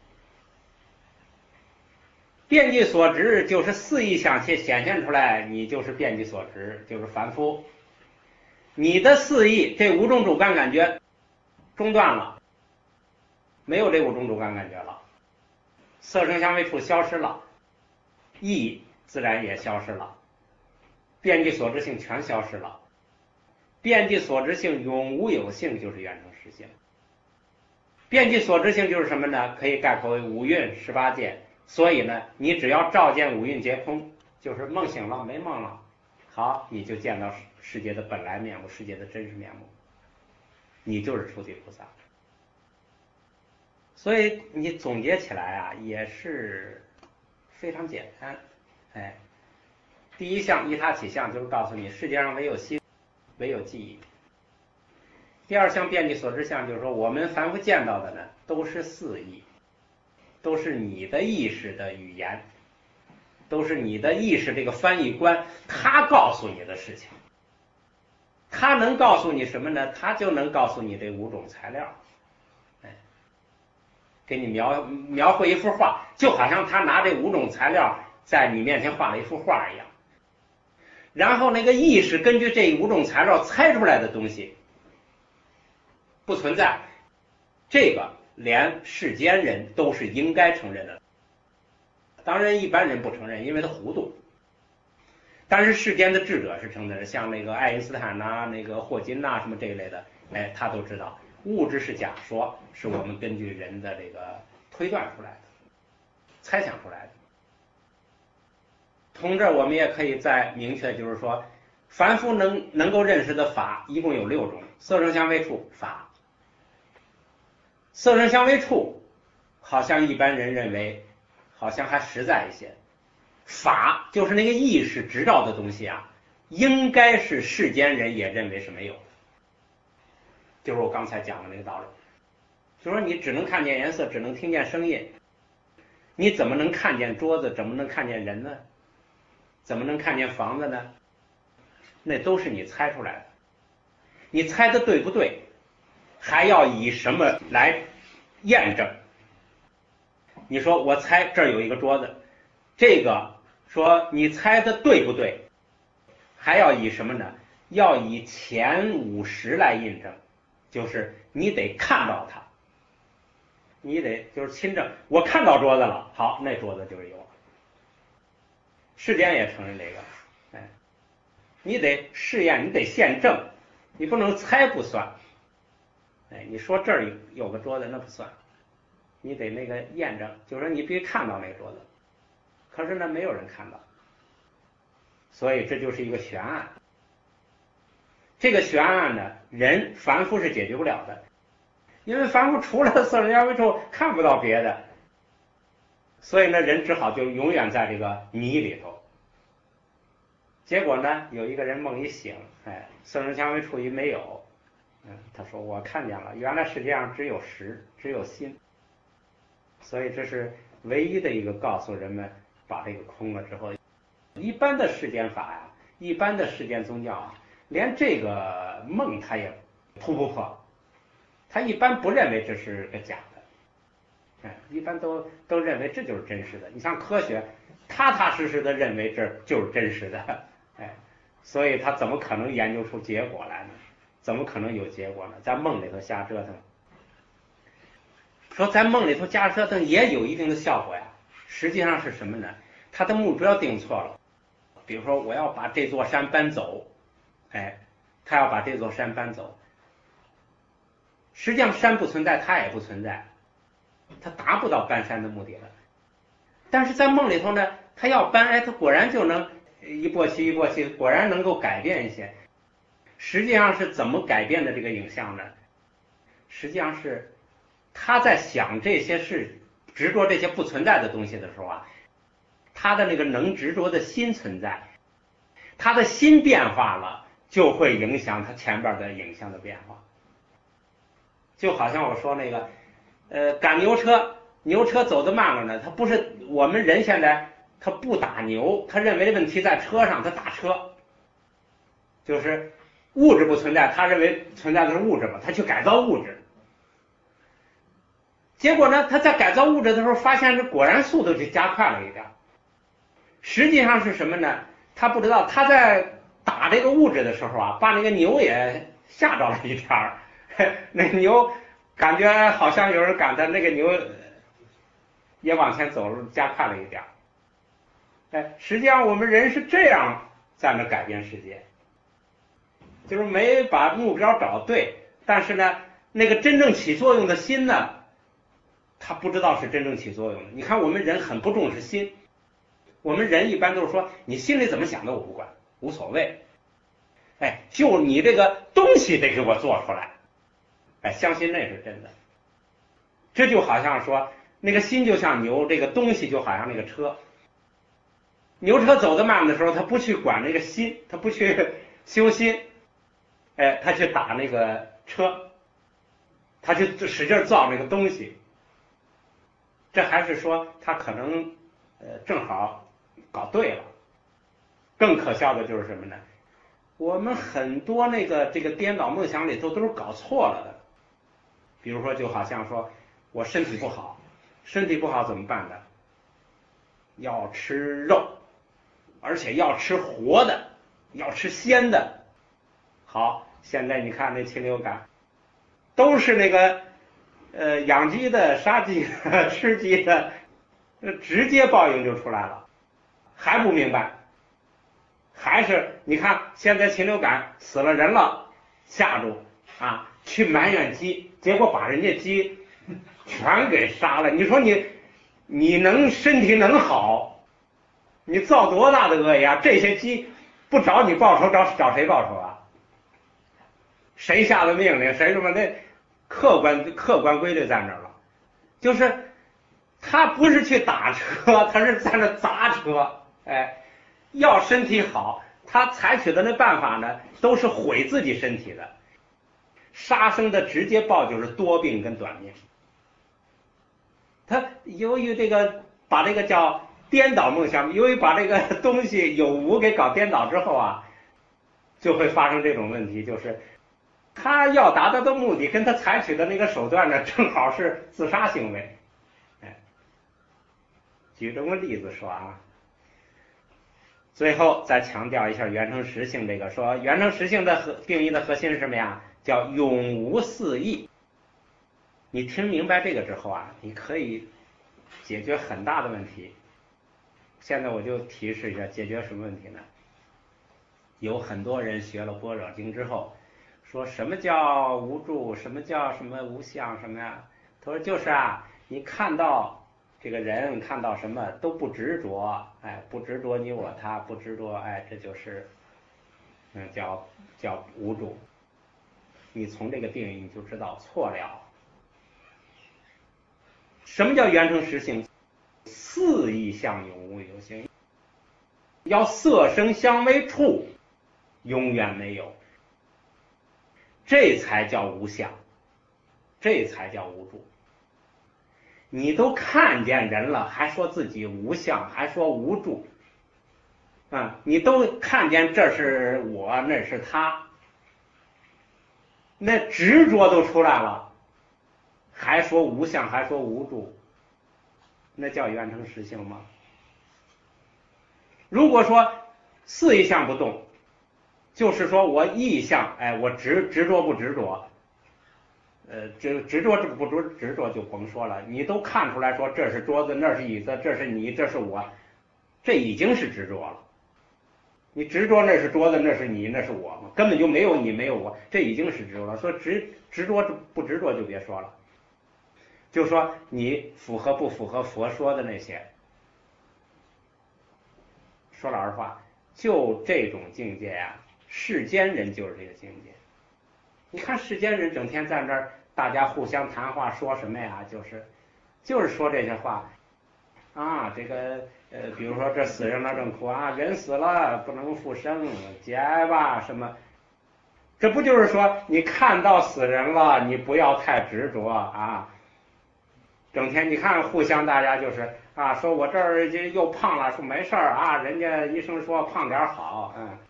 遍计所执就是四意象显现出来，你就是遍计所执，就是凡夫。你的四意这五种主观感觉中断了，没有这五种主观感觉了，色声香味触消失了，意自然也消失了，遍计所知性全消失了，遍计所知性永无有性就是圆成实性。遍计所知性就是什么呢？可以概括为五蕴18界。所以呢，你只要照见五蕴皆空，就是梦醒了没梦了，好，你就见到世界的本来面目，世界的真实面目，你就是出离菩萨。所以你总结起来啊，也是非常简单。第一项依他起相就是告诉你世界上唯有心，唯有记忆。第二项遍计所知相就是说我们凡夫见到的呢都是四意，都是你的意识的语言，都是你的意识这个翻译官他告诉你的事情。他能告诉你什么呢？他就能告诉你这五种材料，给你描绘一幅画，就好像他拿这五种材料在你面前画了一幅画一样。然后那个意识根据这五种材料猜出来的东西不存在，这个连世间人都是应该承认的，当然一般人不承认，因为他糊涂。但是世间的智者是承认的，像那个爱因斯坦呐、那个霍金呐、什么这一类的，他都知道物质是假说，是我们根据人的这个推断出来的，猜想出来的。从这我们也可以再明确，就是说凡夫能够认识的法一共有6种，色声香味触法。色声香味触好像一般人认为好像还实在一些，法就是那个意识知道的东西啊，应该是世间人也认为是没有的，就是我刚才讲的那个道理。就说你只能看见颜色，只能听见声音，你怎么能看见桌子，怎么能看见人呢？怎么能看见房子呢？那都是你猜出来的。你猜的对不对，还要以什么来验证？你说我猜这儿有一个桌子，这个说你猜的对不对，还要以什么呢？要以前50来印证，就是你得看到它，你得就是亲证，我看到桌子了，好，那桌子就是有。世间也承认这个，你得试验，你得现证，你不能猜不算。你说这儿有个桌子那不算，你得那个验证，就是说你必须看到那个桌子，可是呢没有人看到，所以这就是一个悬案。这个悬案呢，人凡夫是解决不了的， 因为凡夫除了色声香味触看不到别的，所以呢人只好就永远在这个迷里头。结果呢有一个人梦一醒，色声香味触一没有，他说我看见了，原来世界上只有识，只有心。所以这是唯一的一个告诉人们把这个空了之后，一般的世间法呀，一般的世间宗教啊，连这个梦他也突不破，他一般不认为这是个假的，一般都认为这就是真实的。你像科学，踏踏实实的认为这就是真实的，所以他怎么可能研究出结果来呢？怎么可能有结果呢？在梦里头瞎折腾。说在梦里头瞎折腾也有一定的效果呀，实际上是什么呢？他的目标定错了。比如说我要把这座山搬走，他要把这座山搬走，实际上山不存在，他也不存在，他达不到搬山的目的了。但是在梦里头呢，他要搬，他果然就能一过去一过去，果然能够改变一些。实际上是怎么改变的这个影像呢？实际上是他在想这些事，执着这些不存在的东西的时候啊，他的那个能执着的心存在，他的心变化了，就会影响他前边的影像的变化。就好像我说那个赶牛车，牛车走得慢了呢，他不是我们人现在他不打牛，他认为问题在车上，他打车，就是物质不存在，他认为存在的是物质嘛，他去改造物质。结果呢，他在改造物质的时候发现，这果然速度就加快了一点。实际上是什么呢？他不知道，他在打这个物质的时候啊，把那个牛也吓着了一点儿。那牛感觉好像有人赶他，那个牛也往前走了，加快了一点。实际上我们人是这样在那改变世界，就是没把目标找对，但是呢，那个真正起作用的心呢，他不知道是真正起作用的。你看我们人很不重视心，我们人一般都是说你心里怎么想的我不管，无所谓，就你这个东西得给我做出来，相信那是真的。这就好像说那个心就像牛，这个东西就好像那个车。牛车走得慢的时候，他不去管那个心，他不去修心，他去打那个车，他去使劲造那个东西。这还是说他可能正好搞对了。更可笑的就是什么呢？我们很多这个颠倒梦想里头都是搞错了的。比如说就好像说我身体不好，身体不好怎么办呢？要吃肉，而且要吃活的，要吃鲜的。好，现在你看那禽流感都是那个养鸡的、杀鸡的、吃鸡的，直接报应就出来了。还不明白，还是你看现在禽流感死了人了，吓住啊，去埋怨鸡，结果把人家鸡全给杀了。你说你能身体能好，你造多大的恶业啊？这些鸡不找你报仇，找谁报仇啊？谁下的命令？谁什么？那客观规律在那儿了，就是他不是去打车，他是在那砸车。要身体好，他采取的那办法呢，都是毁自己身体的。杀生的直接报就是多病跟短命。他由于这个把这个叫颠倒梦想，由于把这个东西有无给搞颠倒之后啊，就会发生这种问题，就是他要达到的目的跟他采取的那个手段呢，正好是自杀行为。举这么个例子说啊，最后再强调一下缘成实性这个，说缘成实性的定义的核心是什么呀？叫永无四义。你听明白这个之后啊，你可以解决很大的问题。现在我就提示一下，解决什么问题呢？有很多人学了般若经之后，说什么叫无住，什么叫什么无相什么呀？他说就是啊，你看到这个人，看到什么都不执着，不执着你我他，不执着，这就是叫无住。你从这个定义你就知道错了。 什么叫缘成实性？四义相永无有性，要色声香味触永远没有，这才叫无相，这才叫无住。你都看见人了，还说自己无相，还说无住啊！你都看见这是我，那是他，那执着都出来了，还说无相，还说无住，那叫缘成实性吗？如果说四义相不动，就是说我意相，我执着不执着？执着不执着就甭说了，你都看出来说这是桌子，那是椅子，这是你，这是我，这已经是执着了。你执着那是桌子，那是你，那是我嘛，根本就没有你，没有我，这已经是执着了。说执着不执着就别说了，就说你符合不符合佛说的那些。说老实话，就这种境界呀，世间人就是这个境界。你看世间人整天在那儿，大家互相谈话，说什么呀？就是说这些话啊，这个比如说这死人了正苦啊，人死了不能复生，节哀吧什么，这不就是说你看到死人了，你不要太执着啊。整天你看互相大家就是啊，说我这儿又胖了，说没事儿啊，人家医生说胖点好，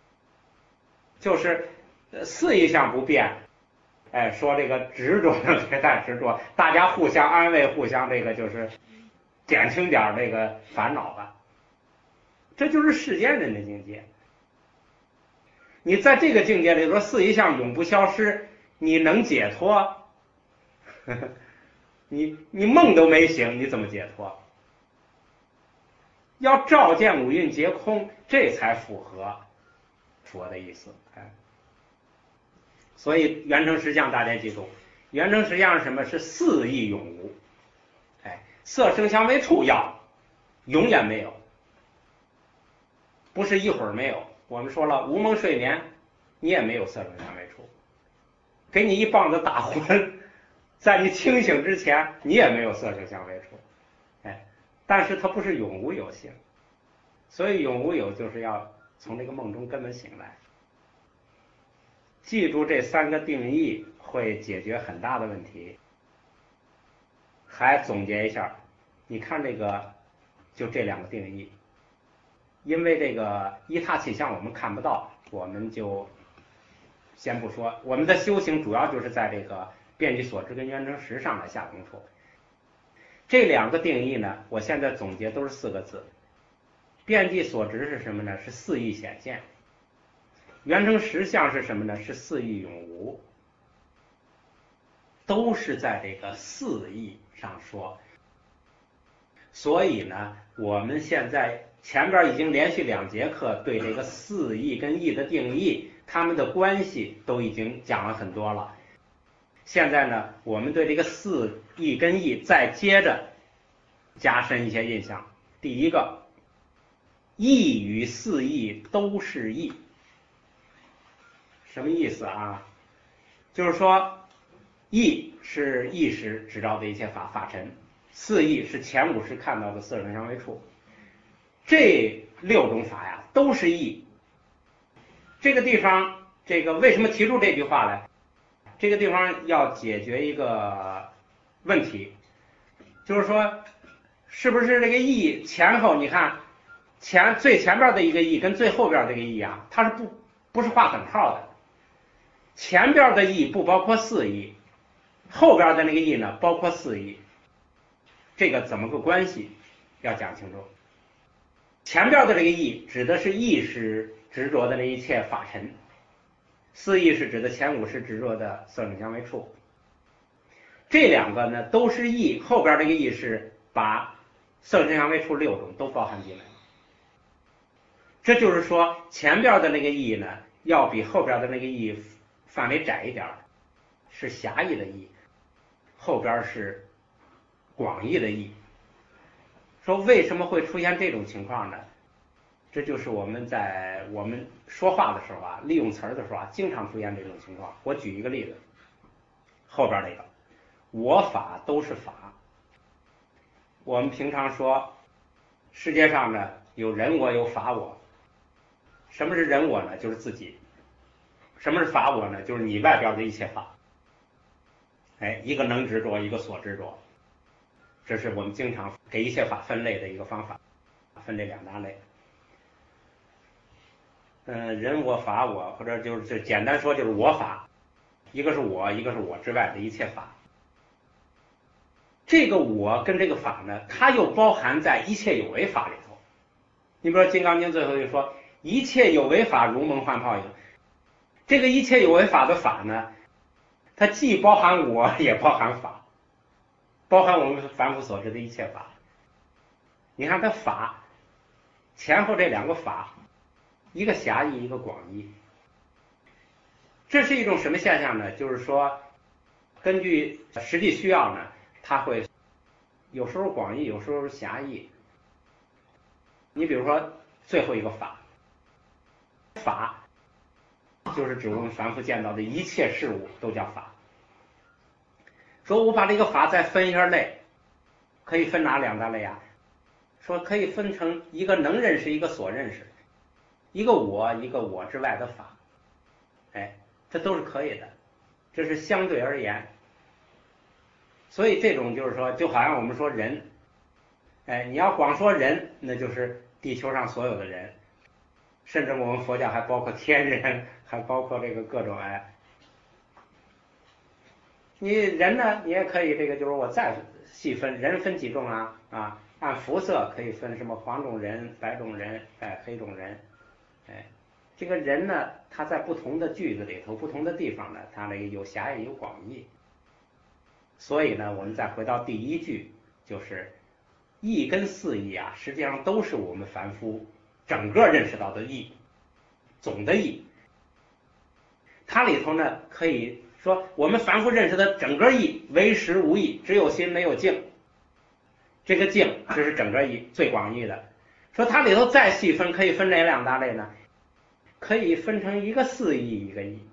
就是四义相不变。说这个执着别太执着，大家互相安慰，互相这个就是减轻点这个烦恼吧。这就是世间人的境界。你在这个境界里说四义相永不消失，你能解脱？你梦都没醒，你怎么解脱？要照见五蕴皆空，这才符合佛的意思。所以缘成实相大家记住，缘成实相是什么？是四义永无。色声香味触要永远没有，不是一会儿没有。我们说了，无梦睡眠你也没有色声香味触，给你一棒子打昏，在你清醒之前你也没有色声香味触。但是它不是永无有性，所以永无有就是要从这个梦中根本醒来。记住这三个定义会解决很大的问题。还总结一下，你看这个就这两个定义，因为这个依他起相我们看不到，我们就先不说。我们的修行主要就是在这个遍计所知跟缘成实上来下功夫。这两个定义呢，我现在总结都是四个字。遍计所知是什么呢？是四义显现。缘成实相是什么呢？是四义永无。都是在这个四义上说。所以呢，我们现在前边已经连续2节课对这个四义跟义的定义，它们的关系都已经讲了很多了。现在呢，我们对这个四义跟义再接着加深一些印象。第一个，义与四义都是义。什么意思啊？就是说义是意识知道的一切法尘，四义是前五识看到的色声香味触，这6种法呀都是义。这个地方这个为什么提出这句话来？这个地方要解决一个问题，就是说是不是这个义前后，你看最前边的一个义跟最后边这个义啊，它是不是画等号的。前边的义不包括四义，后边的那个义呢包括四义，这个怎么个关系要讲清楚。前边的这个义指的是意识执着的那一切法尘，四义是指的前五识执着的色声香味触。这两个呢都是义，后边这个义是把色声香味触6种都包含进来。这就是说前边的那个义呢要比后边的那个义范围窄一点，是狭义的义，后边是广义的义。说为什么会出现这种情况呢？这就是我们说话的时候啊，利用词儿的时候啊，经常出现这种情况。我举一个例子，后边这个我法都是法， 我们平常说世界上呢有人我有法我。什么是人我呢？就是自己。什么是法我呢？就是你外边的一切法。一个能执着，一个所执着，这是我们经常给一切法分类的一个方法，分类两大类。人我法我，或者就是简单说就是我法，一个是我，一个是我之外的一切法。这个我跟这个法呢，它又包含在一切有为法里头。你比如说《金刚经》最后就说，一切有为法如梦幻泡影。这个一切有为法的法呢，它既包含我，也包含法，包含我们凡夫所知的一切法。你看它法前后这两个法，一个狭义，一个广义。这是一种什么现象呢？就是说根据实际需要呢，它会有时候广义，有时候狭义。你比如说最后一个法，法就是指我们凡夫见到的一切事物都叫法。说我把这个法再分一下类，可以分哪两大类啊？说可以分成一个能认识，一个所认识，一个我，一个我之外的法。这都是可以的，这是相对而言。所以这种就是说，就好像我们说人，你要光说人，那就是地球上所有的人，甚至我们佛教还包括天人，还包括这个各种你人呢，你也可以这个就是我再细分，人分几种啊？按肤色可以分什么黄种人、白种人、黑种人。这个人呢，他在不同的句子里头、不同的地方呢，他那个有狭义有广义。所以呢，我们再回到第一句，就是义跟四义啊，实际上都是我们凡夫整个认识到的义，总的义。它里头呢，可以说我们凡夫认识的整个义为实无义，只有心没有境。这个境这是整个义最广义的。说它里头再细分，可以分哪两大类呢？可以分成一个四义，一个义。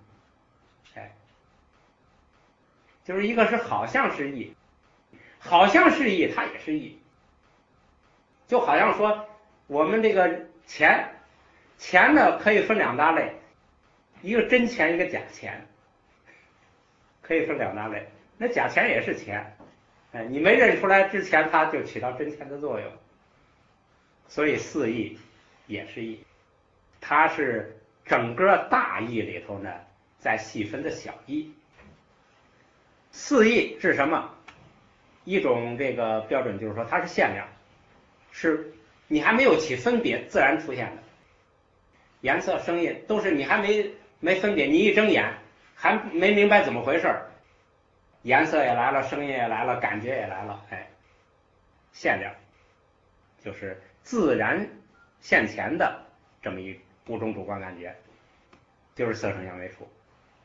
就是一个是好像是义，好像是义，它也是义。就好像说我们这个钱呢可以分两大类，一个真钱，一个假钱，可以分两大类。那假钱也是钱，你没认出来之前，它就起到真钱的作用。所以四义也是义，它是整个大义里头呢在细分的小义。四义是什么？一种这个标准就是说它是限量，是你还没有起分别自然出现的。颜色声音都是你还没分别，你一睁眼还没明白怎么回事，颜色也来了，声音也来了，感觉也来了。限量就是自然现前的这么五种主观感觉，就是色声香味触。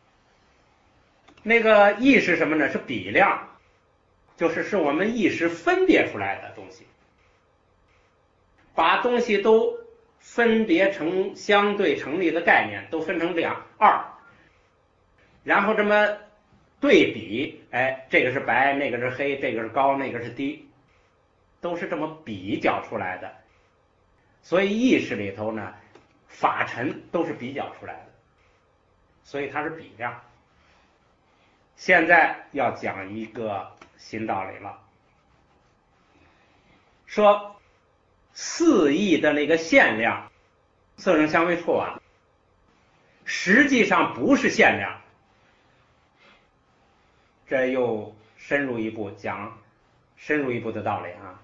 那个意是什么呢？是比量，是我们意识分别出来的东西，把东西都分别成相对成立的概念，都分成二，然后这么对比，这个是白，那个是黑，这个是高，那个是低，都是这么比较出来的。所以意识里头呢，法尘都是比较出来的，所以它是比量。现在要讲一个新道理了，说四义的那个限量，色声香味触啊，实际上不是限量。这又深入一步讲深入一步的道理啊，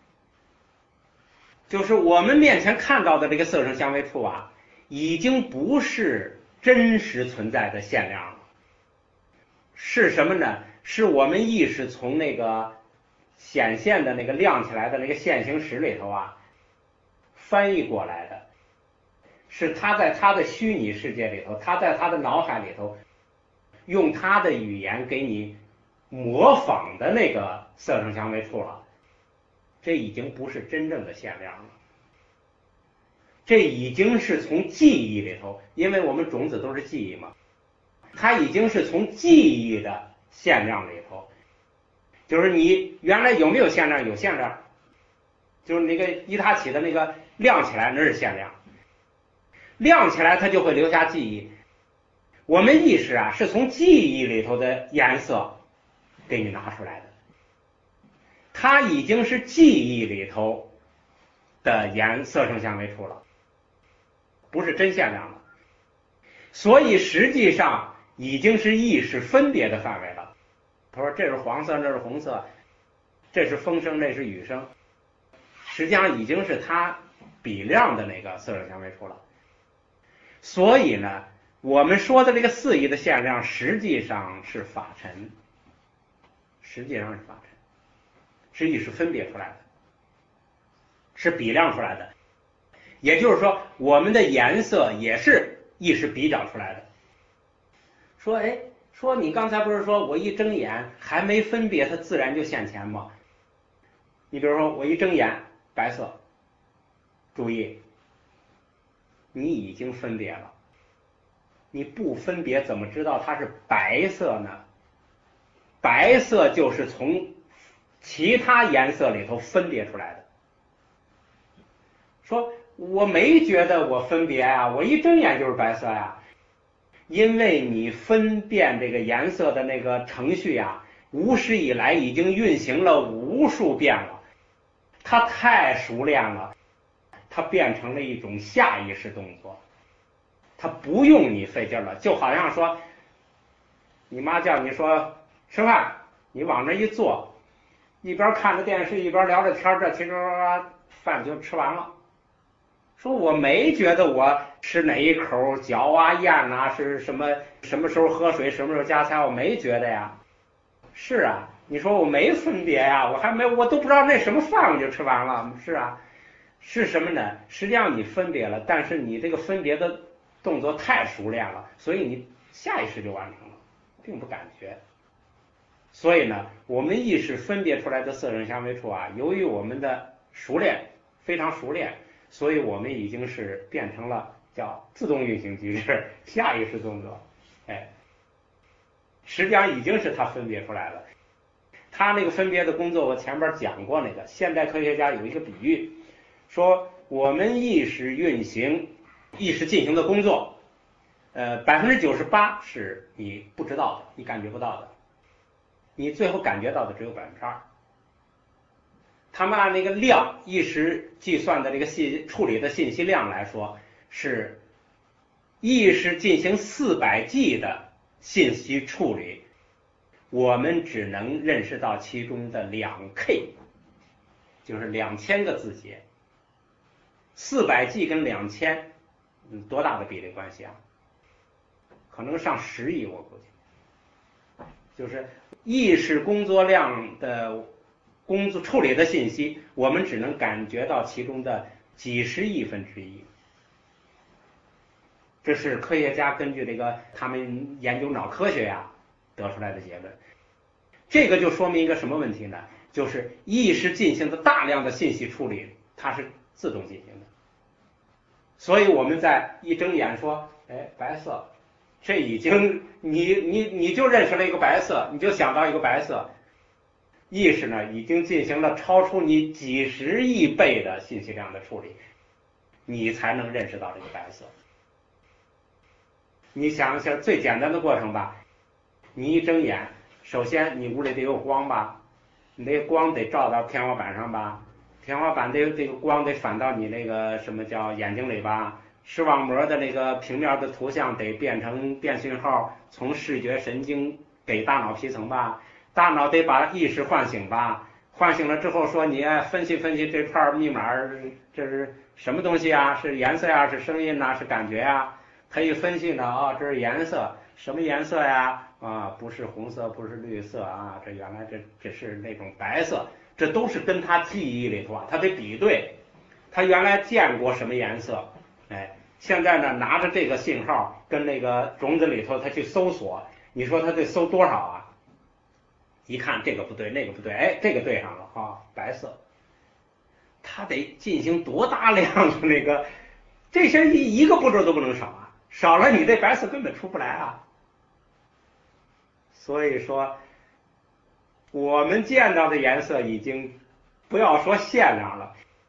就是我们面前看到的这个色声香味触啊，已经不是真实存在的限量了。是什么呢？是我们意识从那个显现的那个亮起来的那个现行识里头啊翻译过来的，是他在他的虚拟世界里头，他在他的脑海里头用他的语言给你模仿的那个色声香味触了。这已经不是真正的限量了，这已经是从记忆里头，因为我们种子都是记忆嘛，它已经是从记忆的限量里头，就是你原来有没有限量？有限量， 就是那个一塔起的那个亮起来，那是限量，亮起来它就会留下记忆。我们意识啊是从记忆里头的颜色给你拿出来的，它已经是记忆里头的色声香味触了，不是真限量了，所以实际上已经是意识分别的范围了。他说这是黄色，这是红色，这是风声，这是雨声，实际上已经是它比量的那个色声香味触了。所以呢，我们说的这个4亿的限量实际上是法尘，实际上是法尘，是意识分别出来的，是比量出来的。也就是说，我们的颜色也是意识比较出来的。说你刚才不是说我一睁眼还没分别，它自然就现前吗？你比如说我一睁眼白色，注意，你已经分别了，你不分别怎么知道它是白色呢？白色就是从其他颜色里头分别出来的。说我没觉得我分别啊，我一睁眼就是白色呀，因为你分辨这个颜色的那个程序啊，无始以来已经运行了无数遍了，它太熟练了，它变成了一种下意识动作，它不用你费劲了。就好像说你妈叫你说吃饭，你往那一坐，一边看着电视一边聊着天，这其实饭就吃完了。说我没觉得我吃哪一口嚼啊咽啊是什么时候喝水什么时候夹菜，我没觉得呀。是啊，你说我没分别呀，我都不知道那什么饭我就吃完了。是啊，是什么呢？实际上你分别了，但是你这个分别的动作太熟练了，所以你下意识就完成了，并不感觉。所以呢，我们意识分别出来的色声香味触啊，由于我们的熟练，非常熟练，所以我们已经是变成了叫自动运行机制，下意识动作。实际上已经是它分别出来了。它那个分别的工作我前边讲过，那个现代科学家有一个比喻，说我们意识运行意识进行的工作，98%是你不知道的，你感觉不到的，你最后感觉到的只有2%。他们按那个量意识计算的这个处理的信息量来说，是意识进行400G 的信息处理，我们只能认识到其中的2K， 就是2000个字节。400G 跟2000，多大的比例关系啊？可能上10亿，我估计。就是意识工作量的工作处理的信息，我们只能感觉到其中的几十亿分之一。这是科学家根据这个他们研究脑科学呀得出来的结论。这个就说明一个什么问题呢？就是意识进行的大量的信息处理，它是自动进行的。所以我们在一睁眼说，白色，这已经你就认识了一个白色，你就想到一个白色。意识呢已经进行了超出你几十亿倍的信息量的处理，你才能认识到这个白色。你想一下最简单的过程吧，你一睁眼，首先你屋里得有光吧，你那个光得照到天花板上吧，天花板这个光得反到你那个什么叫眼睛里吧，视网膜的那个平面的图像得变成电讯号，从视觉神经给大脑皮层吧，大脑得把意识唤醒吧，唤醒了之后说你分析分析这串密码，这是什么东西啊？是颜色呀？是声音呐？是感觉呀？他一分析呢，这是颜色，什么颜色呀？不是红色，不是绿色啊，这原来这是那种白色，这都是跟他记忆里头他得比对，他原来见过什么颜色，现在呢拿着这个信号跟那个种子里头他去搜索，你说他得搜多少啊？一看这个不对，那个不对，这个对上了啊，白色，他得进行多大量的那个，这些一个步骤都不能少啊，少了你这白色根本出不来啊。所以说我们见到的颜色已经不要说限量了，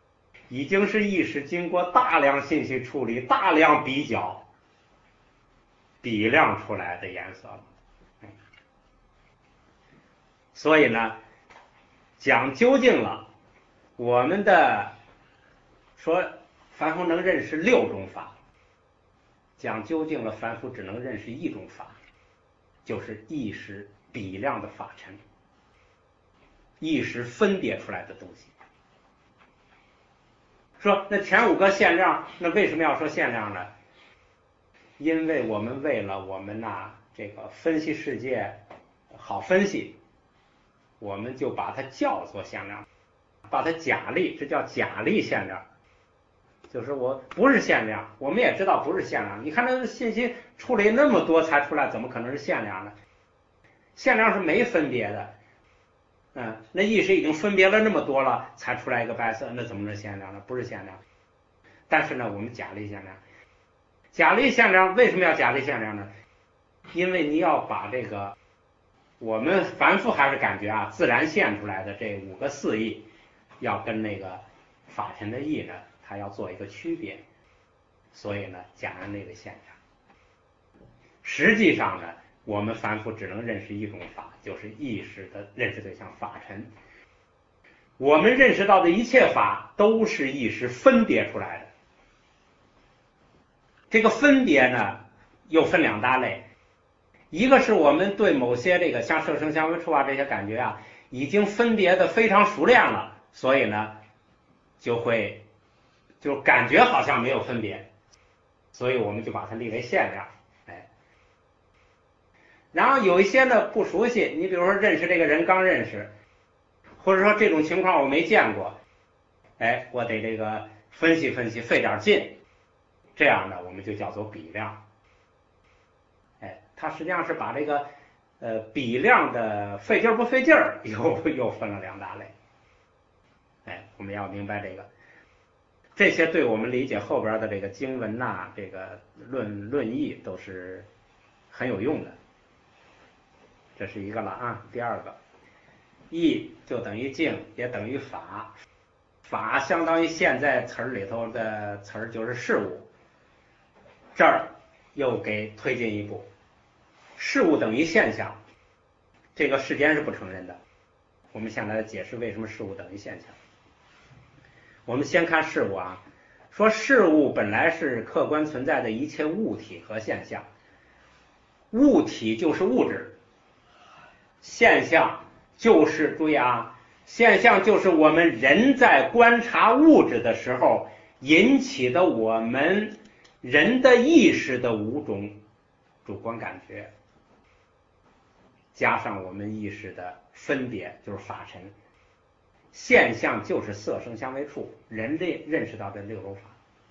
已经是意识经过大量信息处理、大量比较比量出来的颜色了。所以呢，讲究竟了，我们的说凡夫能认识6种法，讲究竟了，凡夫只能认识1种法，就是意识比量的法尘，意识分别出来的东西。说那前5个限量，那为什么要说限量呢？因为我们为了我们这个分析世界好分析，我们就把它叫做限量，把它假立，这叫假立限量。就是我不是限量，我们也知道不是限量。你看这信息处理那么多才出来，怎么可能是限量呢？限量是没分别的，那意识已经分别了那么多了，才出来一个白色，那怎么是限量呢？不是限量。但是呢，我们假立限量，假立限量为什么要假立限量呢？因为你要把这个我们凡夫还是感觉自然现出来的这5个4义，要跟那个法尘的义呢，它要做一个区别，所以呢，假按那个现象。实际上呢，我们凡夫只能认识1种法，就是意识的认识对象法尘。我们认识到的一切法都是意识分别出来的。这个分别呢，又分2大类，一个是我们对某些这个像色声香味触这些感觉已经分别的非常熟练了，所以呢，就感觉好像没有分别，所以我们就把它立为限量。然后有一些呢不熟悉，你比如说认识这个人刚认识，或者说这种情况我没见过，我得这个分析分析，费点劲，这样呢我们就叫做比量。它实际上是把这个比量的费劲不费劲又分了2大类。我们要明白这个，这些对我们理解后边的这个经文这个论义都是很有用的。这是一个了第2个，义就等于境，也等于法，法相当于现在词儿里头的词儿就是事物，这儿又给推进一步，事物等于现象，这个世间是不承认的。我们先来解释为什么事物等于现象。我们先看事物说事物本来是客观存在的一切物体和现象，物体就是物质，现象就是注意现象就是我们人在观察物质的时候引起的我们人的意识的5种主观感觉，加上我们意识的分别，就是法尘。现象就是色声香味触，人类认识到这6种法。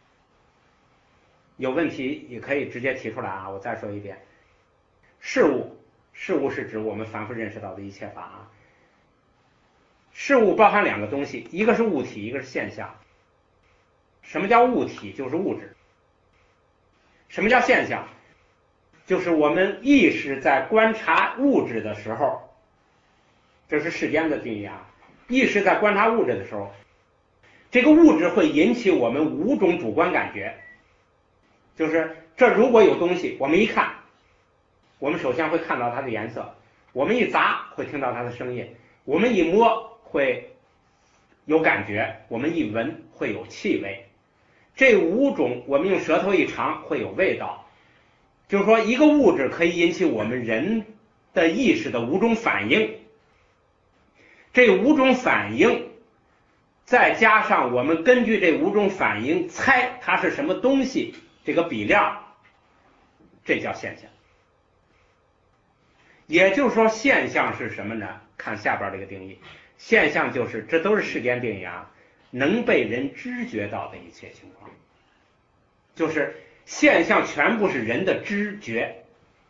有问题也可以直接提出来我再说一遍，事物是指我们凡夫认识到的一切法事物包含2个东西，一个是物体，一个是现象。什么叫物体？就是物质。什么叫现象？就是我们意识在观察物质的时候，这是世间的定义意识在观察物质的时候，这个物质会引起我们5种主观感觉。就是这如果有东西，我们一看，我们首先会看到它的颜色，我们一砸会听到它的声音，我们一摸会有感觉，我们一闻会有气味。这5种我们用舌头一尝会有味道。就是说一个物质可以引起我们人的意识的5种反应，这5种反应再加上我们根据这5种反应猜它是什么东西，这个比量，这叫现象。也就是说现象是什么呢？看下边这个定义，现象就是这都是世间定义能被人知觉到的一切情况，就是现象全部是人的知觉。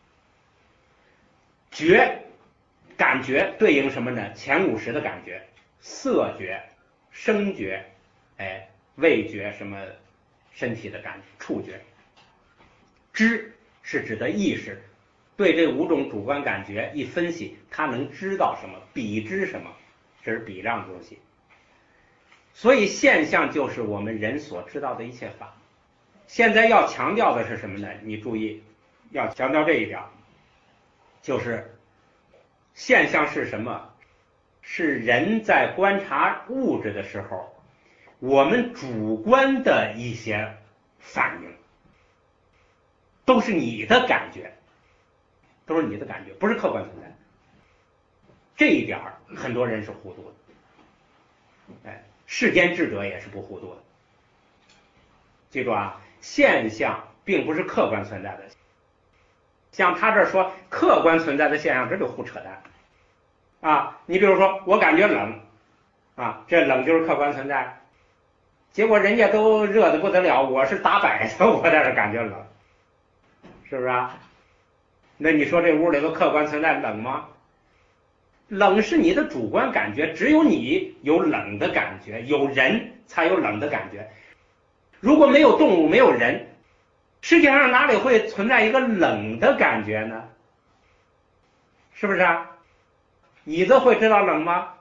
感觉对应什么呢？前50的感觉，色觉、声觉、味觉，什么身体的感觉，触觉。知是指的意识对这5种主观感觉一分析，它能知道什么，比知什么，这是比量的东西。 所以现象就是我们人所知道的一切法。现在要强调的是什么呢？你注意，要强调这一点，就是现象是什么？是人在观察物质的时候，我们主观的一些反应，都是你的感觉，都是你的感觉，不是客观存在。这一点很多人是糊涂的，世间智者也是不糊涂的。记住啊，现象并不是客观存在的。像他这说客观存在的现象，这就胡扯淡啊！你比如说，我感觉冷啊，这冷就是客观存在，结果人家都热得不得了，我是打摆的，我在这感觉冷，是不是啊？那你说这屋里头客观存在冷吗？冷是你的主观感觉，只有你有冷的感觉，有人才有冷的感觉。如果没有动物，没有人，世界上哪里会存在一个冷的感觉呢？是不是啊？椅子会知道冷吗？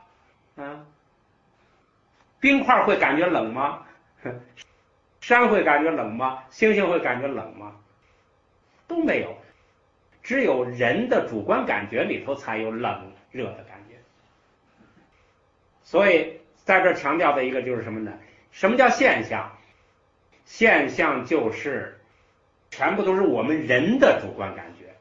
冰块会感觉冷吗？山会感觉冷吗？星星会感觉冷吗？都没有，只有人的主观感觉里头才有冷热的感觉。所以在这强调的一个就是什么呢？什么叫现象？现象就是全部都是我们人的主观感觉。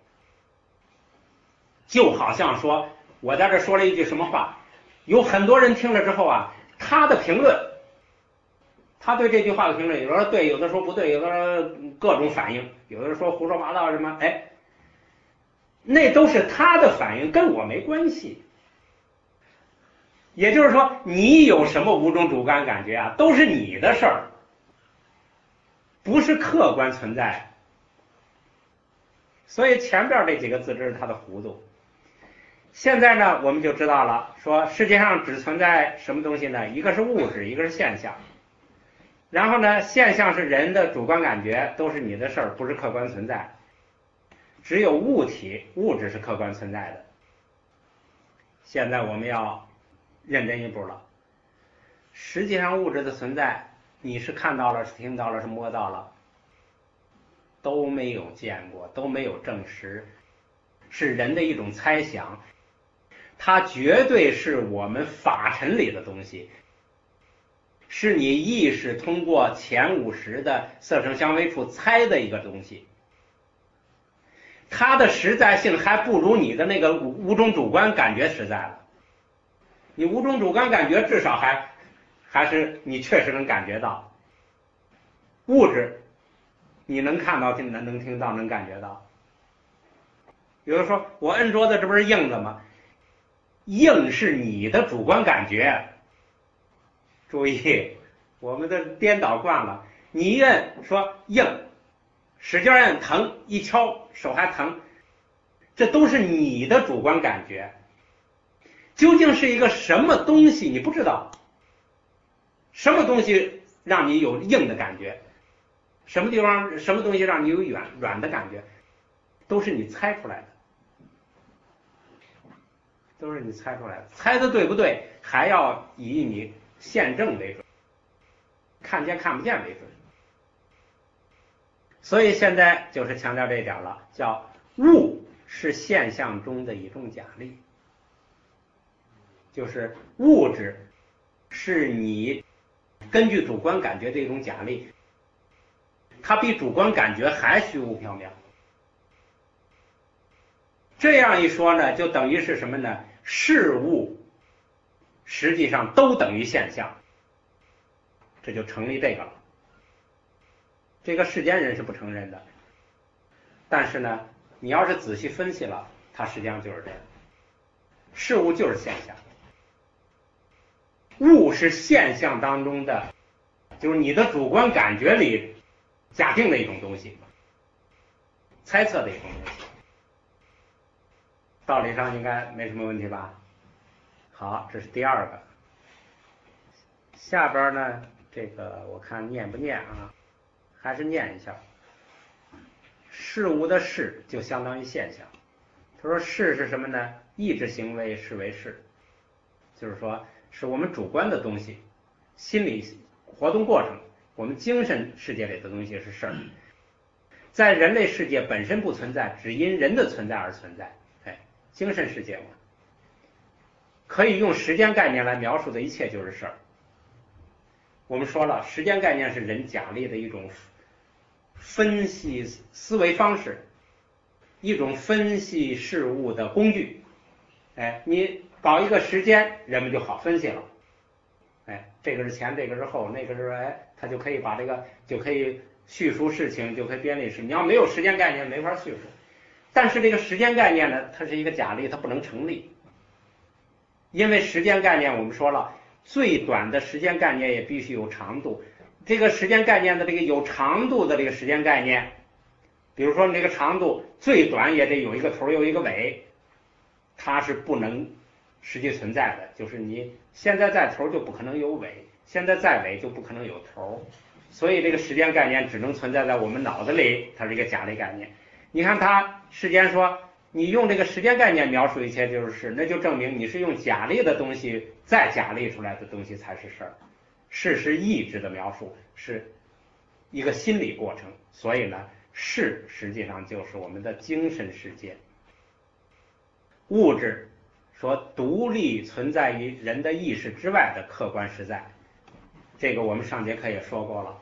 就好像说我在这说了一句什么话，有很多人听了之后啊，他的评论，他对这句话的评论，有的说对，有的说不对，有的说各种反应，有的说胡说八道什么，那都是他的反应，跟我没关系。也就是说，你有什么五种主观感觉啊，都是你的事儿，不是客观存在。所以前边这几个字，这是他的糊涂。现在呢，我们就知道了，说世界上只存在什么东西呢？一个是物质，一个是现象。然后呢，现象是人的主观感觉，都是你的事儿，不是客观存在。只有物体、物质是客观存在的。现在我们要认真一步了。实际上，物质的存在，你是看到了，是听到了，是摸到了，都没有见过，都没有证实，是人的一种猜想。它绝对是我们法尘里的东西，是你意识通过前50的色声香味触猜的一个东西。它的实在性还不如你的那个五种主观感觉实在了。你五种主观感觉至少还是你确实能感觉到。物质你能看到、能听到、能感觉到。有人说我摁桌子，这不是硬的吗？硬是你的主观感觉。注意，我们的颠倒惯了。你一摁说硬，使劲摁疼，一敲手还疼，这都是你的主观感觉。究竟是一个什么东西你不知道，什么东西让你有硬的感觉，什么地方什么东西让你有软的感觉，都是你猜出来的，都是你猜出来的。猜的对不对，还要以你现证为准，看见看不见为准。所以现在就是强调这一点了，叫物是现象中的一种假立，就是物质是你根据主观感觉的一种假立，它比主观感觉还虚无缥缈。这样一说呢，就等于是什么呢？事物实际上都等于现象，这就成立这个了。这个世间人是不承认的，但是呢，你要是仔细分析了，它实际上就是这样。事物就是现象，物是现象当中的，就是你的主观感觉里假定的一种东西，猜测的一种东西。道理上应该没什么问题吧？好，这是第二个。下边呢，这个我看念不念啊？还是念一下。事物的事就相当于现象。他说事是什么呢？意志行为是为事，就是说是我们主观的东西心理活动过程，我们精神世界里的东西是事儿，在人类世界本身不存在，只因人的存在而存在。精神世界嘛，可以用时间概念来描述的一切就是事儿。我们说了，时间概念是人假立的一种分析思维方式，一种分析事物的工具。你搞一个时间，人们就好分析了。这个是前，这个是后，那个是他就可以把这个就可以叙述事情，就可以编历史。你要没有时间概念，没法叙述。但是这个时间概念呢，它是一个假立，它不能成立。因为时间概念我们说了，最短的时间概念也必须有长度。这个时间概念的这个有长度的这个时间概念，比如说你这个长度最短也得有一个头有一个尾，它是不能实际存在的。就是你现在在头就不可能有尾，现在在尾就不可能有头，所以这个时间概念只能存在在我们脑子里，它是一个假立概念。你看它时间说你用这个时间概念描述一切就是事，那就证明你是用假立的东西再假立出来的东西才是事儿。事是意志的描述，是一个心理过程，所以呢，事实际上就是我们的精神世界。物质说独立存在于人的意识之外的客观实在，这个我们上节课也说过了。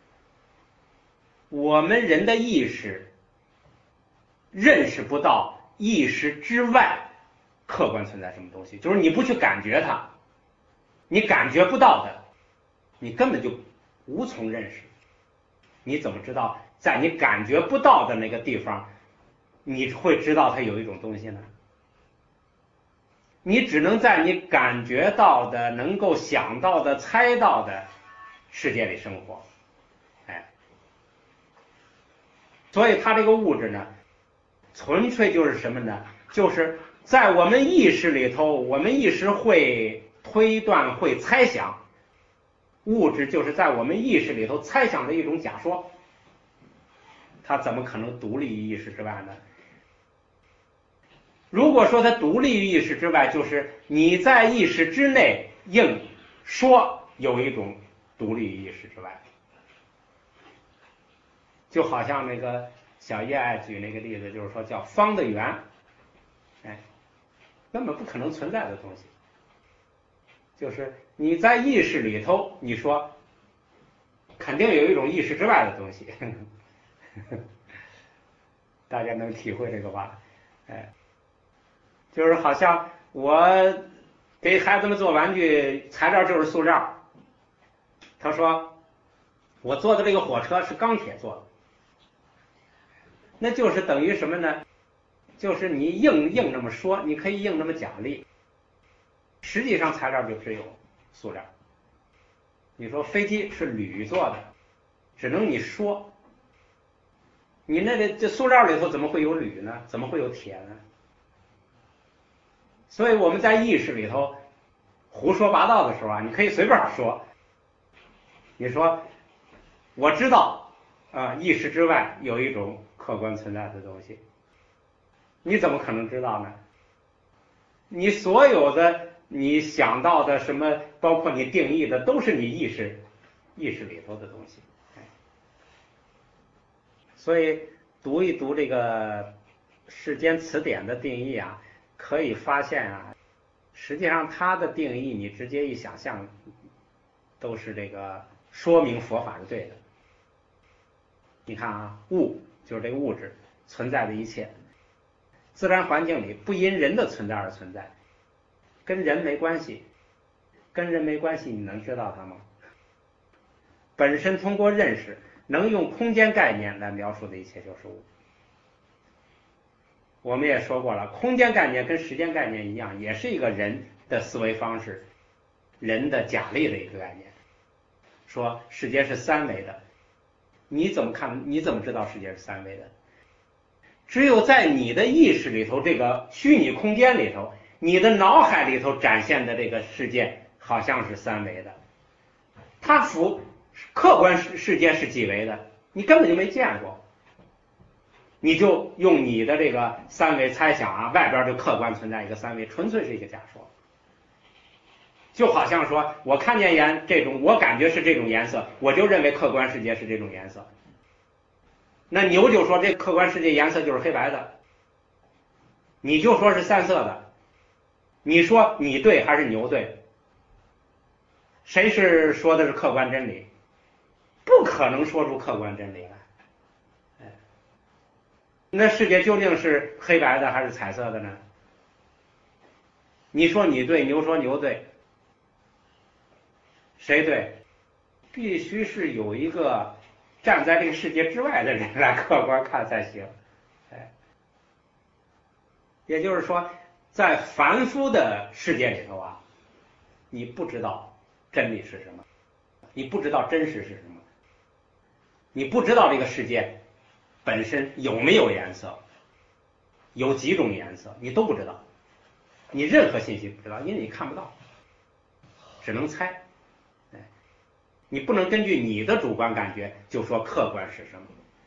我们人的意识认识不到意识之外客观存在什么东西，就是你不去感觉它，你感觉不到的，你根本就无从认识。你怎么知道在你感觉不到的那个地方你会知道它有一种东西呢？你只能在你感觉到的、能够想到的、猜到的世界里生活。所以它这个物质呢，纯粹就是什么呢？就是在我们意识里头，我们意识会推断、会猜想。物质就是在我们意识里头猜想的一种假说，它怎么可能独立于意识之外呢？如果说它独立于意识之外，就是你在意识之内硬说有一种独立于意识之外，就好像那个小叶爱举那个例子，就是说叫方的圆，根本不可能存在的东西。就是你在意识里头，你说肯定有一种意识之外的东西，大家能体会这个吧？就是好像我给孩子们做玩具，材料就是塑料。他说我做的这个火车是钢铁做的，那就是等于什么呢？就是你硬那么说，你可以硬那么假立，实际上材料就只有塑料。你说飞机是铝做的，只能你说，你那个这塑料里头怎么会有铝呢？怎么会有铁呢？所以我们在意识里头胡说八道的时候啊，你可以随便说。你说我知道意识之外有一种客观存在的东西，你怎么可能知道呢？你所有的你想到的什么，包括你定义的，都是你意识里头的东西。所以读一读这个世间词典的定义啊，可以发现啊，实际上它的定义你直接一想象，都是这个说明佛法是对的。你看啊，物就是这个物质存在的一切，自然环境里不因人的存在而存在，跟人没关系，跟人没关系，你能知道它吗？本身通过认识能用空间概念来描述的一切就是物。我们也说过了，空间概念跟时间概念一样，也是一个人的思维方式，人的假立的一个概念。说世界是三维的，你怎么看？你怎么知道世界是三维的？只有在你的意识里头，这个虚拟空间里头，你的脑海里头展现的这个世界好像是三维的，它客观世界是几维的，你根本就没见过，你就用你的这个三维猜想啊，外边就客观存在一个三维，纯粹是一个假说。 就好像说我看见这种，我感觉是这种颜色，我就认为客观世界是这种颜色。那牛就说这客观世界颜色就是黑白的，你就说是三色的，你说你对还是牛对？谁是说的是客观真理？不可能说出客观真理来。那世界究竟是黑白的还是彩色的呢？你说你对，牛说牛对，谁对？必须是有一个站在这个世界之外的人来客观看才行。也就是说，在凡夫的世界里头啊，你不知道真理是什么，你不知道真实是什么，你不知道这个世界本身有没有颜色，有几种颜色，你都不知道，你任何信息不知道，因为你看不到，只能猜。你不能根据你的主观感觉就说客观是什么。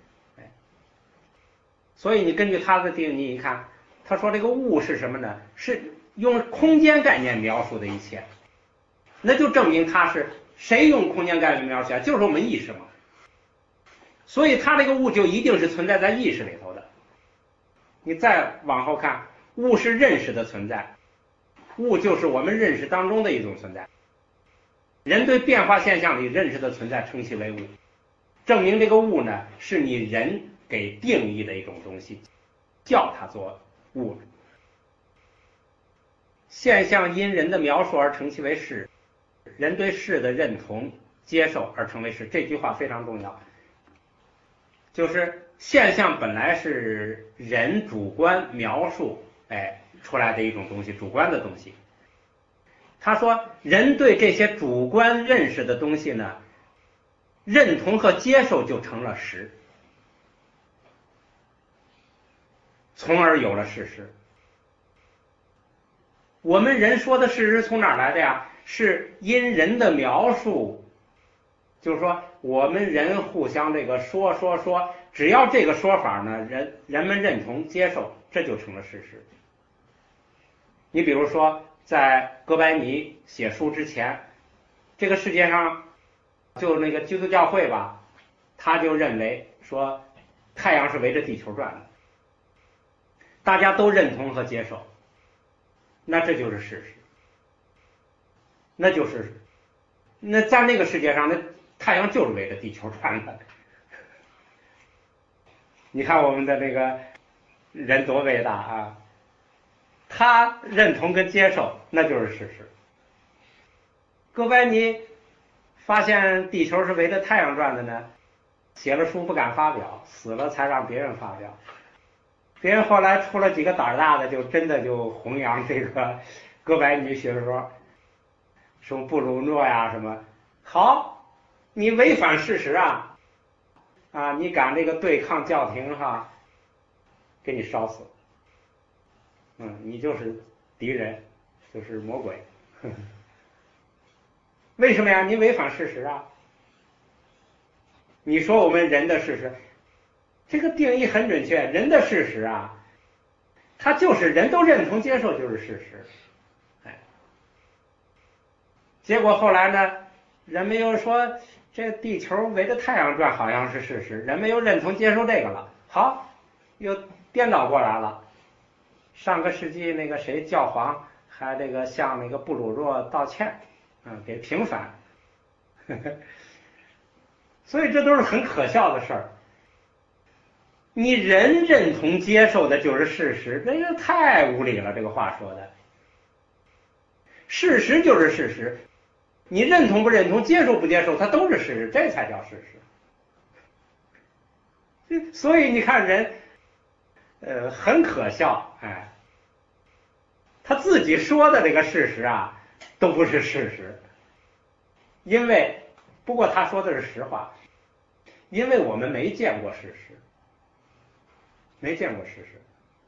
所以你根据他的定义，你看他说这个物是什么呢？是用空间概念描述的一切，那就证明他是谁用空间概念描述啊？就是我们意识嘛。所以他这个物就一定是存在在意识里头的。你再往后看，物是认识的存在，物就是我们认识当中的一种存在。人对变化现象里认识的存在称其为物，证明这个物呢是你人给定义的一种东西，叫它做物。现象因人的描述而成其为事，人对事的认同接受而成为事。这句话非常重要，就是现象本来是人主观描述出来的一种东西，主观的东西。他说人对这些主观认识的东西呢，认同和接受就成了实，从而有了事实。我们人说的事实从哪儿来的呀？是因人的描述，就是说我们人互相这个说，只要这个说法呢，人们认同接受，这就成了事实。你比如说在哥白尼写书之前，这个世界上就那个基督教会吧，他就认为说太阳是围着地球转的，大家都认同和接受，那这就是事实，那在那个世界上，那太阳就是围着地球转的。你看我们的那个人多伟大啊！他认同跟接受，那就是事实。哥白尼发现地球是围着太阳转的呢，写了书不敢发表，死了才让别人发表。别人后来出了几个胆大的，就真的就弘扬这个哥白尼学说，什么布鲁诺呀什么。好，你违反事实啊！你敢这个对抗教廷哈，给你烧死。你就是敌人，就是魔鬼。为什么呀？你违反事实啊！你说我们人的事实，这个定义很准确，人的事实啊，它就是人都认同接受就是事实。结果后来呢，人们又说这地球围着太阳转好像是事实，人们又认同接受这个了。好，又颠倒过来了。上个世纪那个谁教皇还这个向那个布鲁诺道歉，给平反。所以这都是很可笑的事儿。你人认同接受的就是事实，这个太无理了，这个话说的。事实就是事实，你认同不认同，接受不接受，它都是事实，这才叫事实。所以你看人很可笑，他自己说的这个事实啊都不是事实。因为不过他说的是实话，因为我们没见过事实，没见过事实。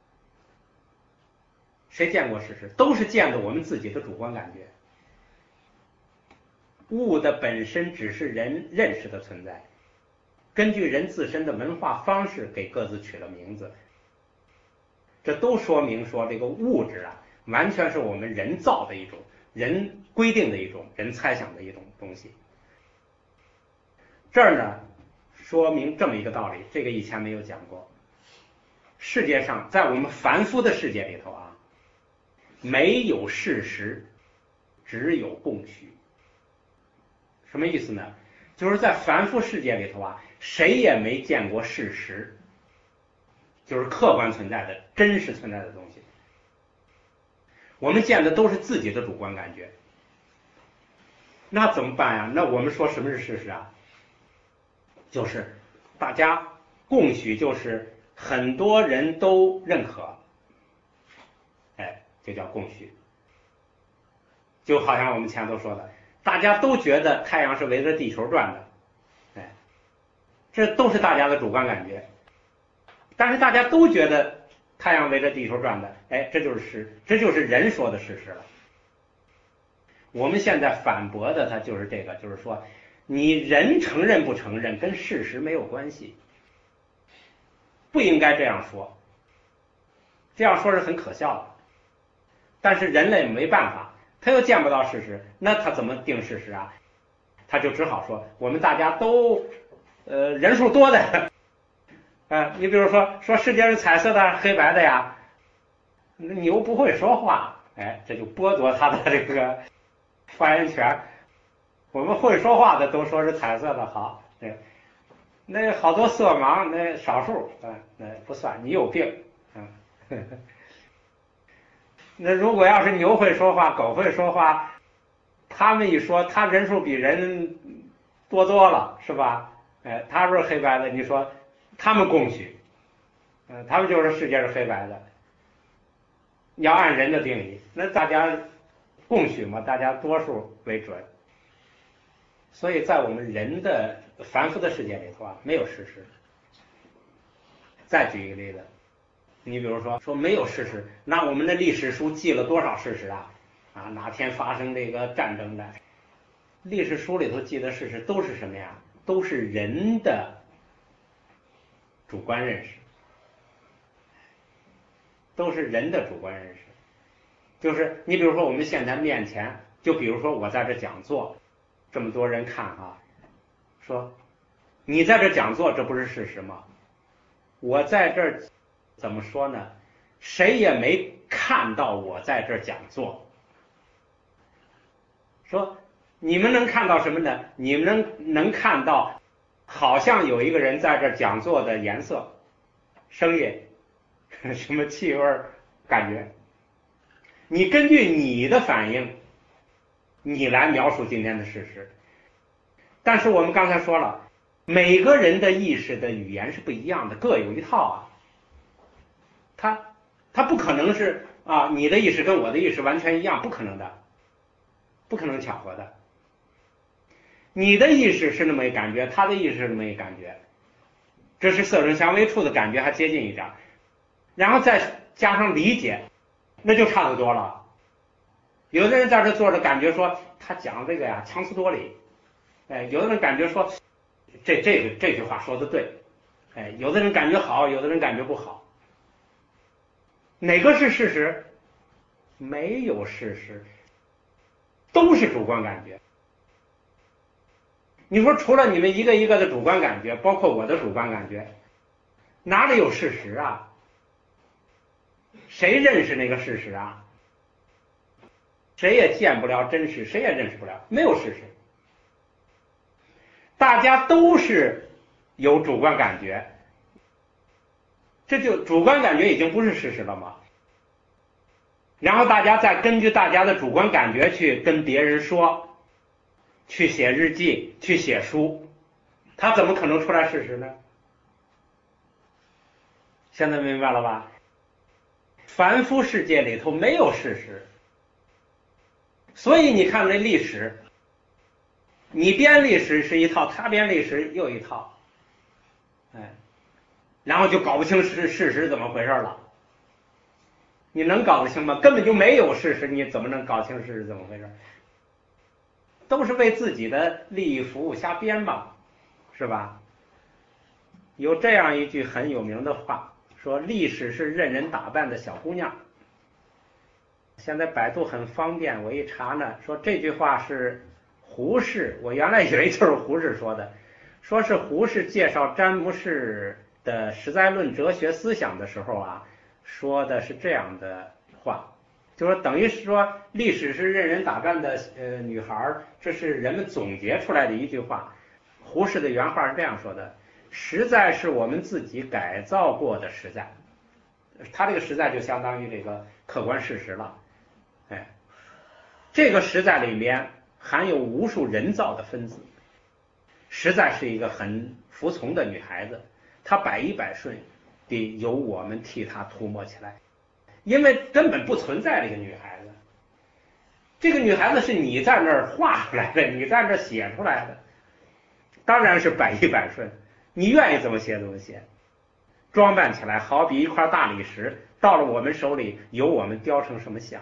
谁见过事实？都是见的我们自己的主观感觉。物的本身只是人认识的存在，根据人自身的文化方式给各自取了名字，这都说明说这个物质啊完全是我们人造的一种人规定的一种人猜想的一种东西。这儿呢说明这么一个道理，这个以前没有讲过。世界上在我们凡夫的世界里头啊，没有事实，只有共许。什么意思呢？就是在凡夫世界里头啊，谁也没见过事实，就是客观存在的真实存在的东西，我们见的都是自己的主观感觉。那怎么办呀？那我们说什么是事实啊？就是大家共许，就是很多人都认可，就叫共许。就好像我们前头说的，大家都觉得太阳是围着地球转的，这都是大家的主观感觉。但是大家都觉得太阳围着地球转的，这就是人说的事实了。我们现在反驳的它就是这个，就是说你人承认不承认跟事实没有关系，不应该这样说，这样说是很可笑的。但是人类没办法，他又见不到事实，那他怎么定事实啊？他就只好说我们大家都人数多的你比如说世界是彩色的黑白的呀，你又不会说话，这就剥夺他的这个发言权。我们会说话的都说是彩色的好，那好多色盲，那少数，那不算，你有病，那如果要是牛会说话，狗会说话，他们一说，他人数比人多了，是吧？他不是黑白的，你说他们共许，他们就是世界是黑白的。你要按人的定义，那大家共许嘛，大家多数为准。所以在我们人的凡夫的世界里头啊，没有事实。再举一个例子，你比如说没有事实，那我们的历史书记了多少事实啊？哪天发生这个战争的？历史书里头记的事实都是什么呀？都是人的主观认识，都是人的主观认识。就是你比如说我们现在面前，就比如说我在这讲座，这么多人看啊，说你在这讲座，这不是事实吗？我在这儿怎么说呢？谁也没看到我在这儿讲座。说你们能看到什么呢？你们能看到好像有一个人在这儿讲座的颜色、声音、什么气味、感觉。你根据你的反应，你来描述今天的事实。但是我们刚才说了，每个人的意识的语言是不一样的，各有一套啊。他不可能是你的意识跟我的意识完全一样，不可能的，不可能巧合的。你的意识是那么一感觉，他的意识是那么一感觉，这是色声香味触的感觉还接近一点，然后再加上理解，那就差得多了。有的人在这坐着感觉说他讲这个呀强词夺理，有的人感觉说这句话说的对，有的人感觉好，有的人感觉不好。哪个是事实？没有事实，都是主观感觉。你说除了你们一个一个的主观感觉，包括我的主观感觉，哪里有事实啊？谁认识那个事实啊？谁也见不了真实，谁也认识不了，没有事实。大家都是有主观感觉，这就主观感觉已经不是事实了吗？然后大家再根据大家的主观感觉去跟别人说，去写日记，去写书，他怎么可能出来事实呢？现在明白了吧？凡夫世界里头没有事实，所以你看这历史，你编历史是一套，他编历史又一套，然后就搞不清事实怎么回事了。你能搞得清吗？根本就没有事实，你怎么能搞清事实怎么回事？都是为自己的利益服务瞎编嘛，是吧？有这样一句很有名的话，说历史是任人打扮的小姑娘。 现在百度很方便，我一查呢，说这句话是胡适，我原来以为就是胡适说的，说是胡适介绍詹姆士的实在论哲学思想的时候啊，说的是这样的话，就是等于是说历史是任人打转的女孩，这是人们总结出来的一句话。胡适的原话是这样说的：实在是我们自己改造过的实在。他这个实在就相当于这个客观事实了。这个实在里面含有无数人造的分子。实在是一个很服从的女孩子，她百依百顺得由我们替她涂抹起来，因为根本不存在这个女孩子。这个女孩子是你在那儿画出来的，你在那儿写出来的，当然是百依百顺，你愿意怎么写怎么写。装扮起来好比一块大理石，到了我们手里由我们雕成什么像。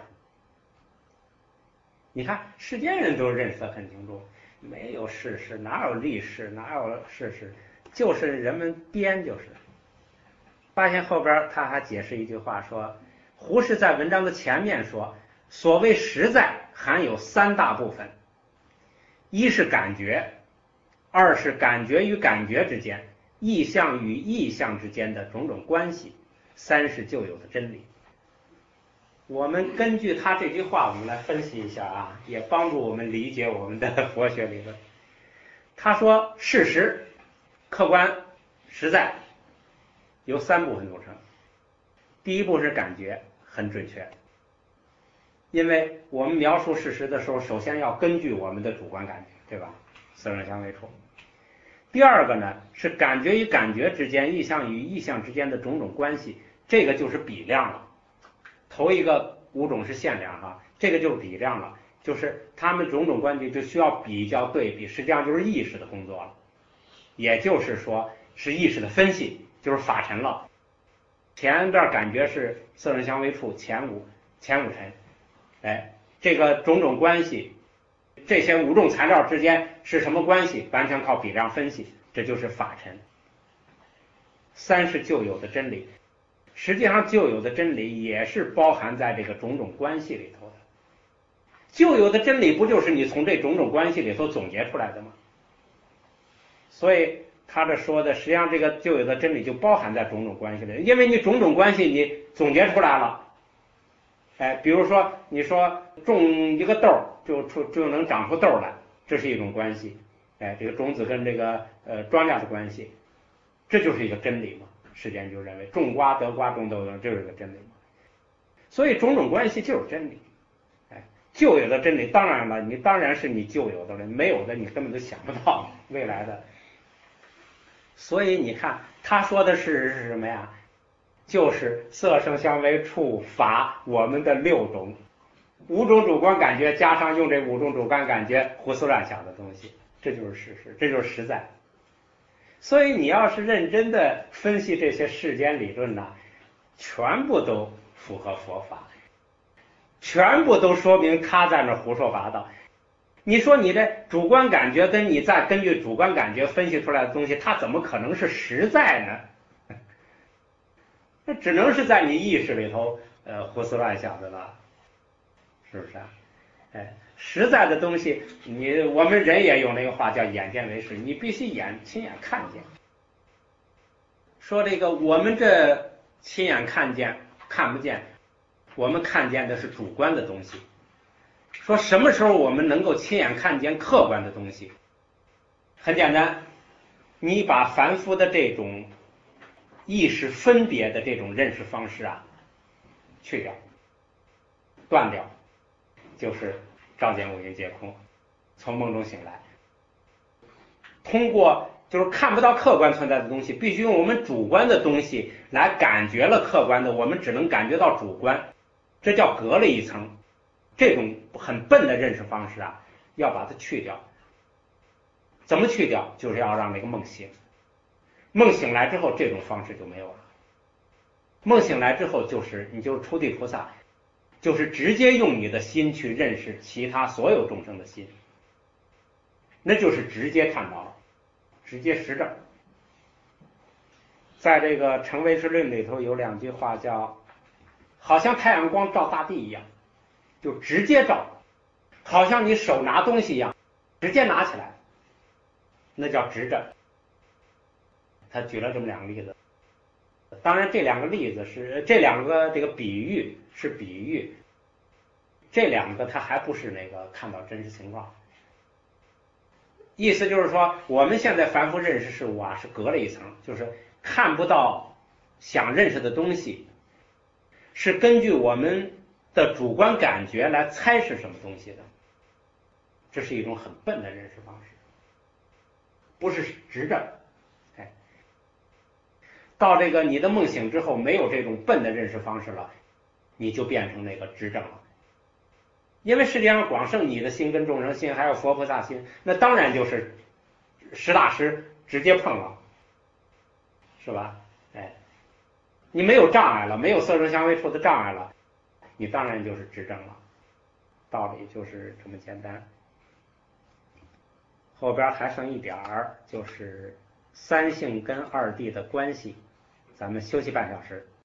你看世间人都认识得很清楚，没有事实，哪有历史，哪有事实，就是人们编就是。发现后边他还解释一句话，说胡适在文章的前面说，所谓实在含有三大部分，一是感觉，二是感觉与感觉之间，意象与意象之间的种种关系，三是旧有的真理。我们根据他这句话，我们来分析一下啊，也帮助我们理解我们的佛学理论。他说事实、客观、实在由三部分组成。第一部分是感觉，很准确，因为我们描述事实的时候，首先要根据我们的主观感觉，对吧？色声香味触。第二个呢，是感觉与感觉之间，意象与意象之间的种种关系，这个就是比量了。头一个五种是限量哈，这个就是比量了，就是他们种种关系就需要比较对比，实际上就是意识的工作了，也就是说是意识的分析，就是法尘了。前边感觉是色声香味触前五尘，这个种种关系，这些五种材料之间是什么关系，完全靠比量分析，这就是法尘。三是旧有的真理，实际上旧有的真理也是包含在这个种种关系里头的。旧有的真理不就是你从这种种关系里头总结出来的吗？所以他这说的实际上这个旧有的真理就包含在种种关系里，因为你种种关系你总结出来了。比如说你说种一个豆就能长出豆来，这是一种关系。这个种子跟这个庄稼的关系，这就是一个真理嘛。世间就认为种瓜得瓜，种豆得豆，这是个真理嘛。所以种种关系就是真理。旧有的真理，当然了，你当然是你旧有的了，没有的你根本都想不到未来的。所以你看他说的是什么呀？就是色声香味触法，我们的六种五种主观感觉，加上用这五种主观感觉胡思乱想的东西，这就是事实，这就是实在。所以你要是认真的分析这些世间理论呢，全部都符合佛法，全部都说明他在那胡说八道。你说你这主观感觉跟你再根据主观感觉分析出来的东西，它怎么可能是实在呢？那只能是在你意识里头胡思乱想的了，是不是啊？实在的东西，我们人也有那个话叫眼见为实，你必须亲眼看见。说这个我们这亲眼看见看不见，我们看见的是主观的东西。说什么时候我们能够亲眼看见客观的东西？很简单，你把凡夫的这种意识分别的这种认识方式啊去掉断掉，就是照见五蕴皆空，从梦中醒来。通过就是看不到客观存在的东西，必须用我们主观的东西来感觉了客观的，我们只能感觉到主观，这叫隔了一层。这种很笨的认识方式啊，要把它去掉。怎么去掉？就是要让那个梦醒。梦醒来之后，这种方式就没有了。梦醒来之后，你就是初地菩萨，就是直接用你的心去认识其他所有众生的心，那就是直接看到了，直接实证。在这个《成唯识论》里头有两句话叫好像太阳光照大地一样， 就直接照，好像你手拿东西一样，直接拿起来，那叫直着。他举了这么两个例子，当然这两个例子是这两个这个比喻是比喻，这两个他还不是那个看到真实情况。意思就是说，我们现在凡夫认识事物啊，是隔了一层，就是看不到想认识的东西，是根据我们的主观感觉来猜是什么东西的。这是一种很笨的认识方式，不是直着。哎，到这个你的梦醒之后，没有这种笨的认识方式了，你就变成那个直正了。因为世界上广胜你的心跟众生心，还有佛菩萨心，那当然就是实打实直接碰了，是吧？哎，你没有障碍了，没有色声香味触的障碍了，你当然就是直正了。道理就是这么简单。后边还剩一点儿，就是三性跟二谛的关系，咱们休息半小时。